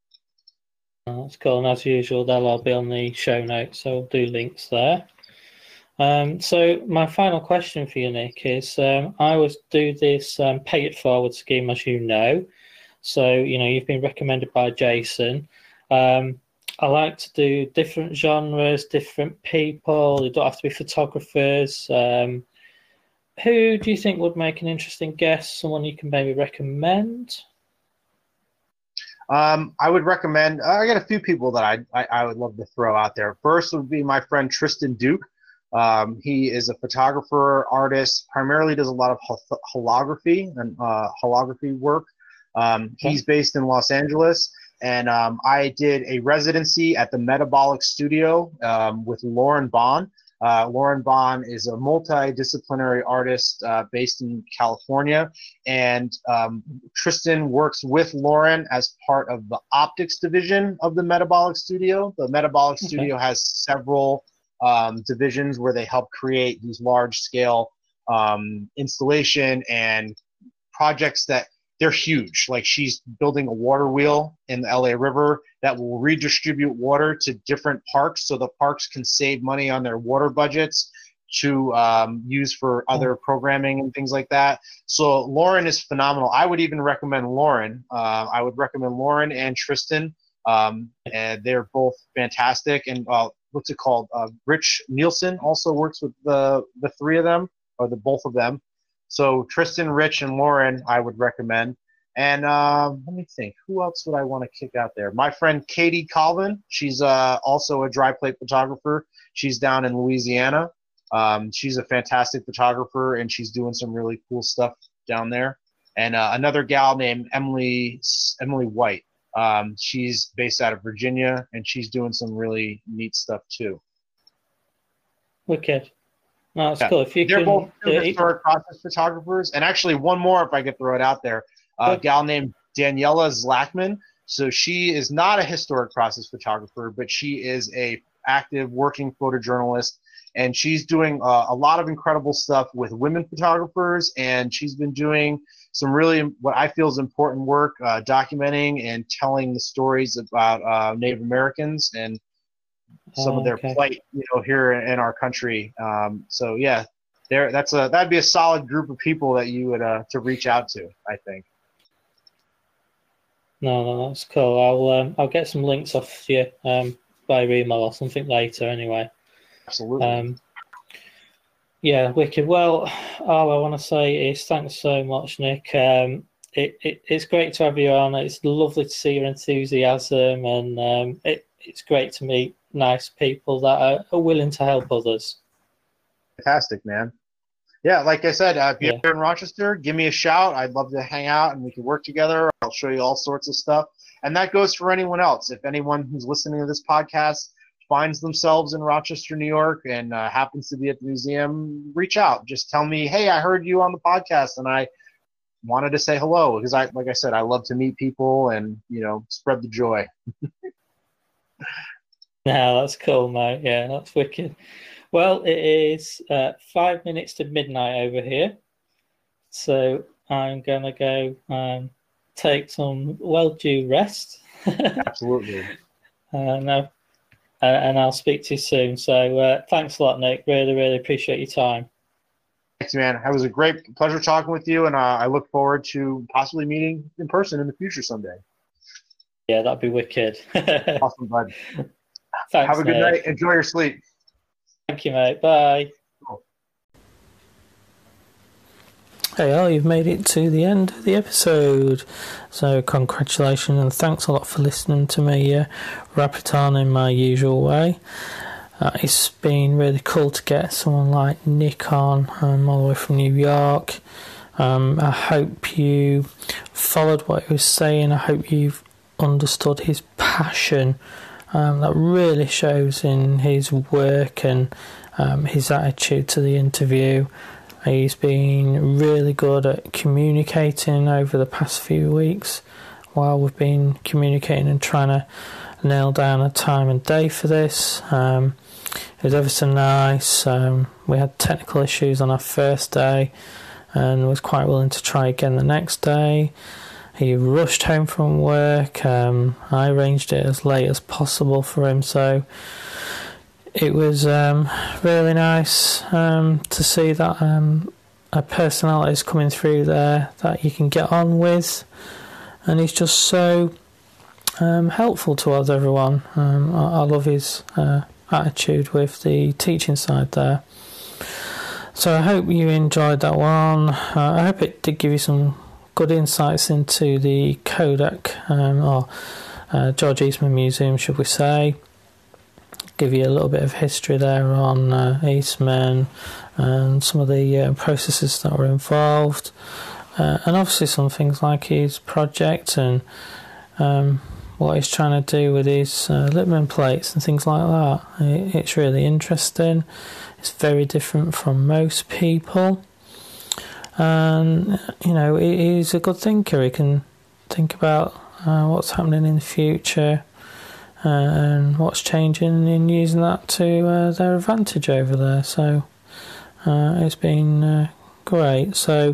that. Oh, that's cool. And as usual, they'll all be on the show notes, so I'll do links there. Um, so my final question for you, Nick, is um, I always do this um, pay it forward scheme, as you know. So, you know, you've been recommended by Jason. Um, I like to do different genres, different people. You don't have to be photographers. Um, who do you think would make an interesting guest? Someone you can maybe recommend? Um, I would recommend, I got a few people that I, I, I would love to throw out there. First would be my friend Tristan Duke. Um, he is a photographer, artist, primarily does a lot of hol- holography and uh, holography work. Um, he's based in Los Angeles. And um, I did a residency at the Metabolic Studio um, with Lauren Bond. Uh, Lauren Bond is a multidisciplinary artist uh, based in California. And um, Tristan works with Lauren as part of the optics division of the Metabolic Studio. The Metabolic Okay. Studio has several um, divisions where they help create these large-scale um, installation and projects that they're huge. Like she's building a water wheel in the L A River that will redistribute water to different parks so the parks can save money on their water budgets to um, use for other programming and things like that. So Lauren is phenomenal. I would even recommend Lauren. Uh, I would recommend Lauren and Tristan. Um, and they're both fantastic. And uh, what's it called? Uh, Rich Nielsen also works with the the three of them, or the both of them. So Tristan, Rich, and Lauren, I would recommend. And um, let me think, who else would I want to kick out there? My friend Katie Colvin, she's uh, also a dry plate photographer. She's down in Louisiana. Um, she's a fantastic photographer, and she's doing some really cool stuff down there. And uh, another gal named Emily Emily White. Um, she's based out of Virginia, and she's doing some really neat stuff too. Wicked. No, that's yeah. cool. If you They're can, both uh, historic process photographers. And actually, one more, if I could throw it out there, uh, a gal named Daniela Zlackman. So she is not a historic process photographer, but she is a active working photojournalist, and she's doing uh, a lot of incredible stuff with women photographers, and she's been doing some really what I feel is important work, uh, documenting and telling the stories about uh, Native Americans and some oh, of their okay. plight, you know, here in our country. Um, so yeah, there that's a that'd be a solid group of people that you would uh, to reach out to, I think. No, no, that's cool. I'll um, I'll get some links off you um, by email or something later. Anyway. Absolutely. Um, yeah, wicked. Well, all I want to say is thanks so much, Nick. Um, it, it it's great to have you on. It's lovely to see your enthusiasm, and um, it it's great to meet nice people that are, are willing to help others. Fantastic, man. Yeah, like I said, uh, if you're Yeah. in Rochester, give me a shout. I'd love to hang out and we can work together. I'll show you all sorts of stuff. And that goes for anyone else. If anyone who's listening to this podcast finds themselves in Rochester, New York, and uh, happens to be at the museum, reach out. Just tell me, hey, I heard you on the podcast and I wanted to say hello. Because, I, like I said, I love to meet people and, you know, spread the joy. No, that's cool, mate. Yeah, that's wicked. Well, it is uh, five minutes to midnight over here, so I'm going to go um, take some well-due rest. Absolutely. uh, no, uh, and I'll speak to you soon. So uh, thanks a lot, Nick. Really, really appreciate your time. Thanks, man. It was a great pleasure talking with you, and uh, I look forward to possibly meeting in person in the future someday. Yeah, that'd be wicked. Awesome, bud. Thanks, Have a good Nick. night. Enjoy your sleep. Thank you, mate. Bye. Hey, all, you've made it to the end of the episode. So, congratulations and thanks a lot for listening to me uh, wrap it on in my usual way. Uh, it's been really cool to get someone like Nick on, um, all the way from New York. Um, I hope you followed what he was saying. I hope you've understood his passion. Um, that really shows in his work and um, his attitude to the interview. He's been really good at communicating over the past few weeks while we've been communicating and trying to nail down a time and day for this. Um, it was ever so nice. Um, we had technical issues on our first day and was quite willing to try again the next day. He rushed home from work. Um, I arranged it as late as possible for him, so it was um, really nice um, to see that um, a personality is coming through there that you can get on with, and he's just so um, helpful towards everyone. Um, I, I love his uh, attitude with the teaching side there. So I hope you enjoyed that one. Uh, I hope it did give you some good insights into the Kodak um, or uh, George Eastman Museum, should we say. Give you a little bit of history there on uh, Eastman and some of the uh, processes that were involved, uh, and obviously some things like his project and um, what he's trying to do with his uh, Lippmann plates and things like that. It, it's really interesting. It's very different from most people. And, you know, he's a good thinker. He can think about uh, what's happening in the future uh, and what's changing and using that to uh, their advantage over there. So uh, it's been uh, great. So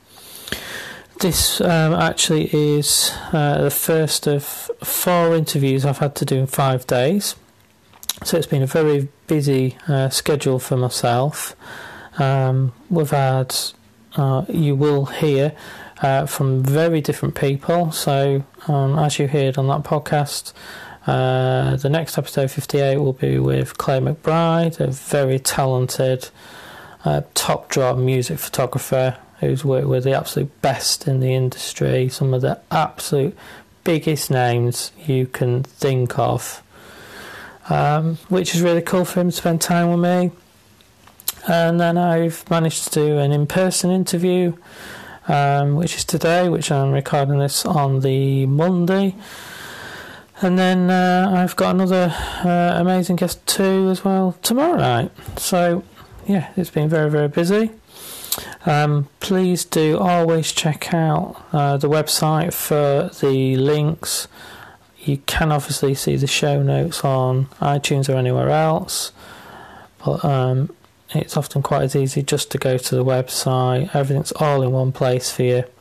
this um, actually is uh, the first of four interviews I've had to do in five days. So it's been a very busy uh, schedule for myself. Um, we've had, uh, you will hear uh, from very different people. So um, as you heard on that podcast, uh, the next episode fifty-eight will be with Claire McBride, a very talented uh, top draw music photographer who's worked with the absolute best in the industry, some of the absolute biggest names you can think of. Um, which is really cool for him to spend time with me. And then I've managed to do an in-person interview, um, which is today, which I'm recording this on the Monday. And then uh, I've got another uh, amazing guest too as well tomorrow night. So yeah, it's been very, very busy. Um, please do always check out uh, the website for the links. You can obviously see the show notes on iTunes or anywhere else, but um, it's often quite as easy just to go to the website. Everything's all in one place for you.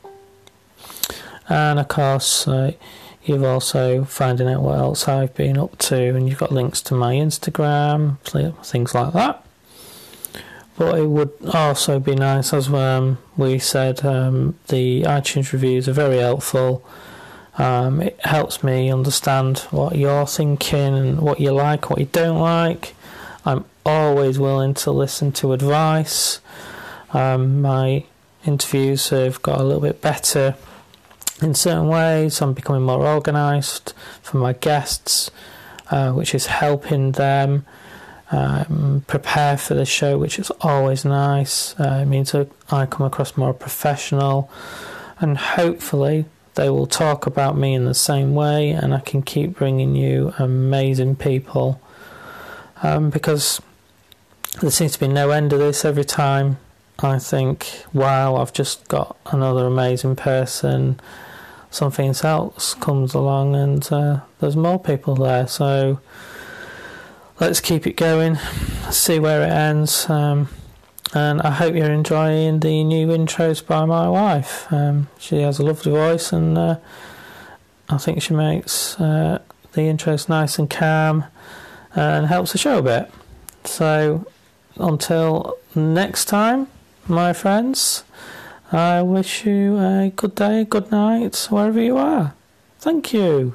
And of course, uh, you've also finding out what else I've been up to, and you've got links to my Instagram, things like that. But it would also be nice, as um, we said, um, the iTunes reviews are very helpful. Um, it helps me understand what you're thinking and what you like, what you don't like. I'm always willing to listen to advice. Um, my interviews have got a little bit better in certain ways. I'm becoming more organised for my guests, uh, which is helping them um, prepare for the show, which is always nice. Uh, it means that I come across more professional, and hopefully they will talk about me in the same way, and I can keep bringing you amazing people. Um, because there seems to be no end to this. Every time I think, wow, I've just got another amazing person, something else comes along and uh, there's more people there. So let's keep it going, see where it ends. Um, And I hope you're enjoying the new intros by my wife. Um, she has a lovely voice, and uh, I think she makes uh, the intros nice and calm and helps the show a bit. So until next time, my friends, I wish you a good day, good night, wherever you are. Thank you.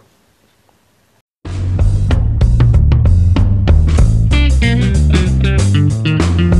Thank you.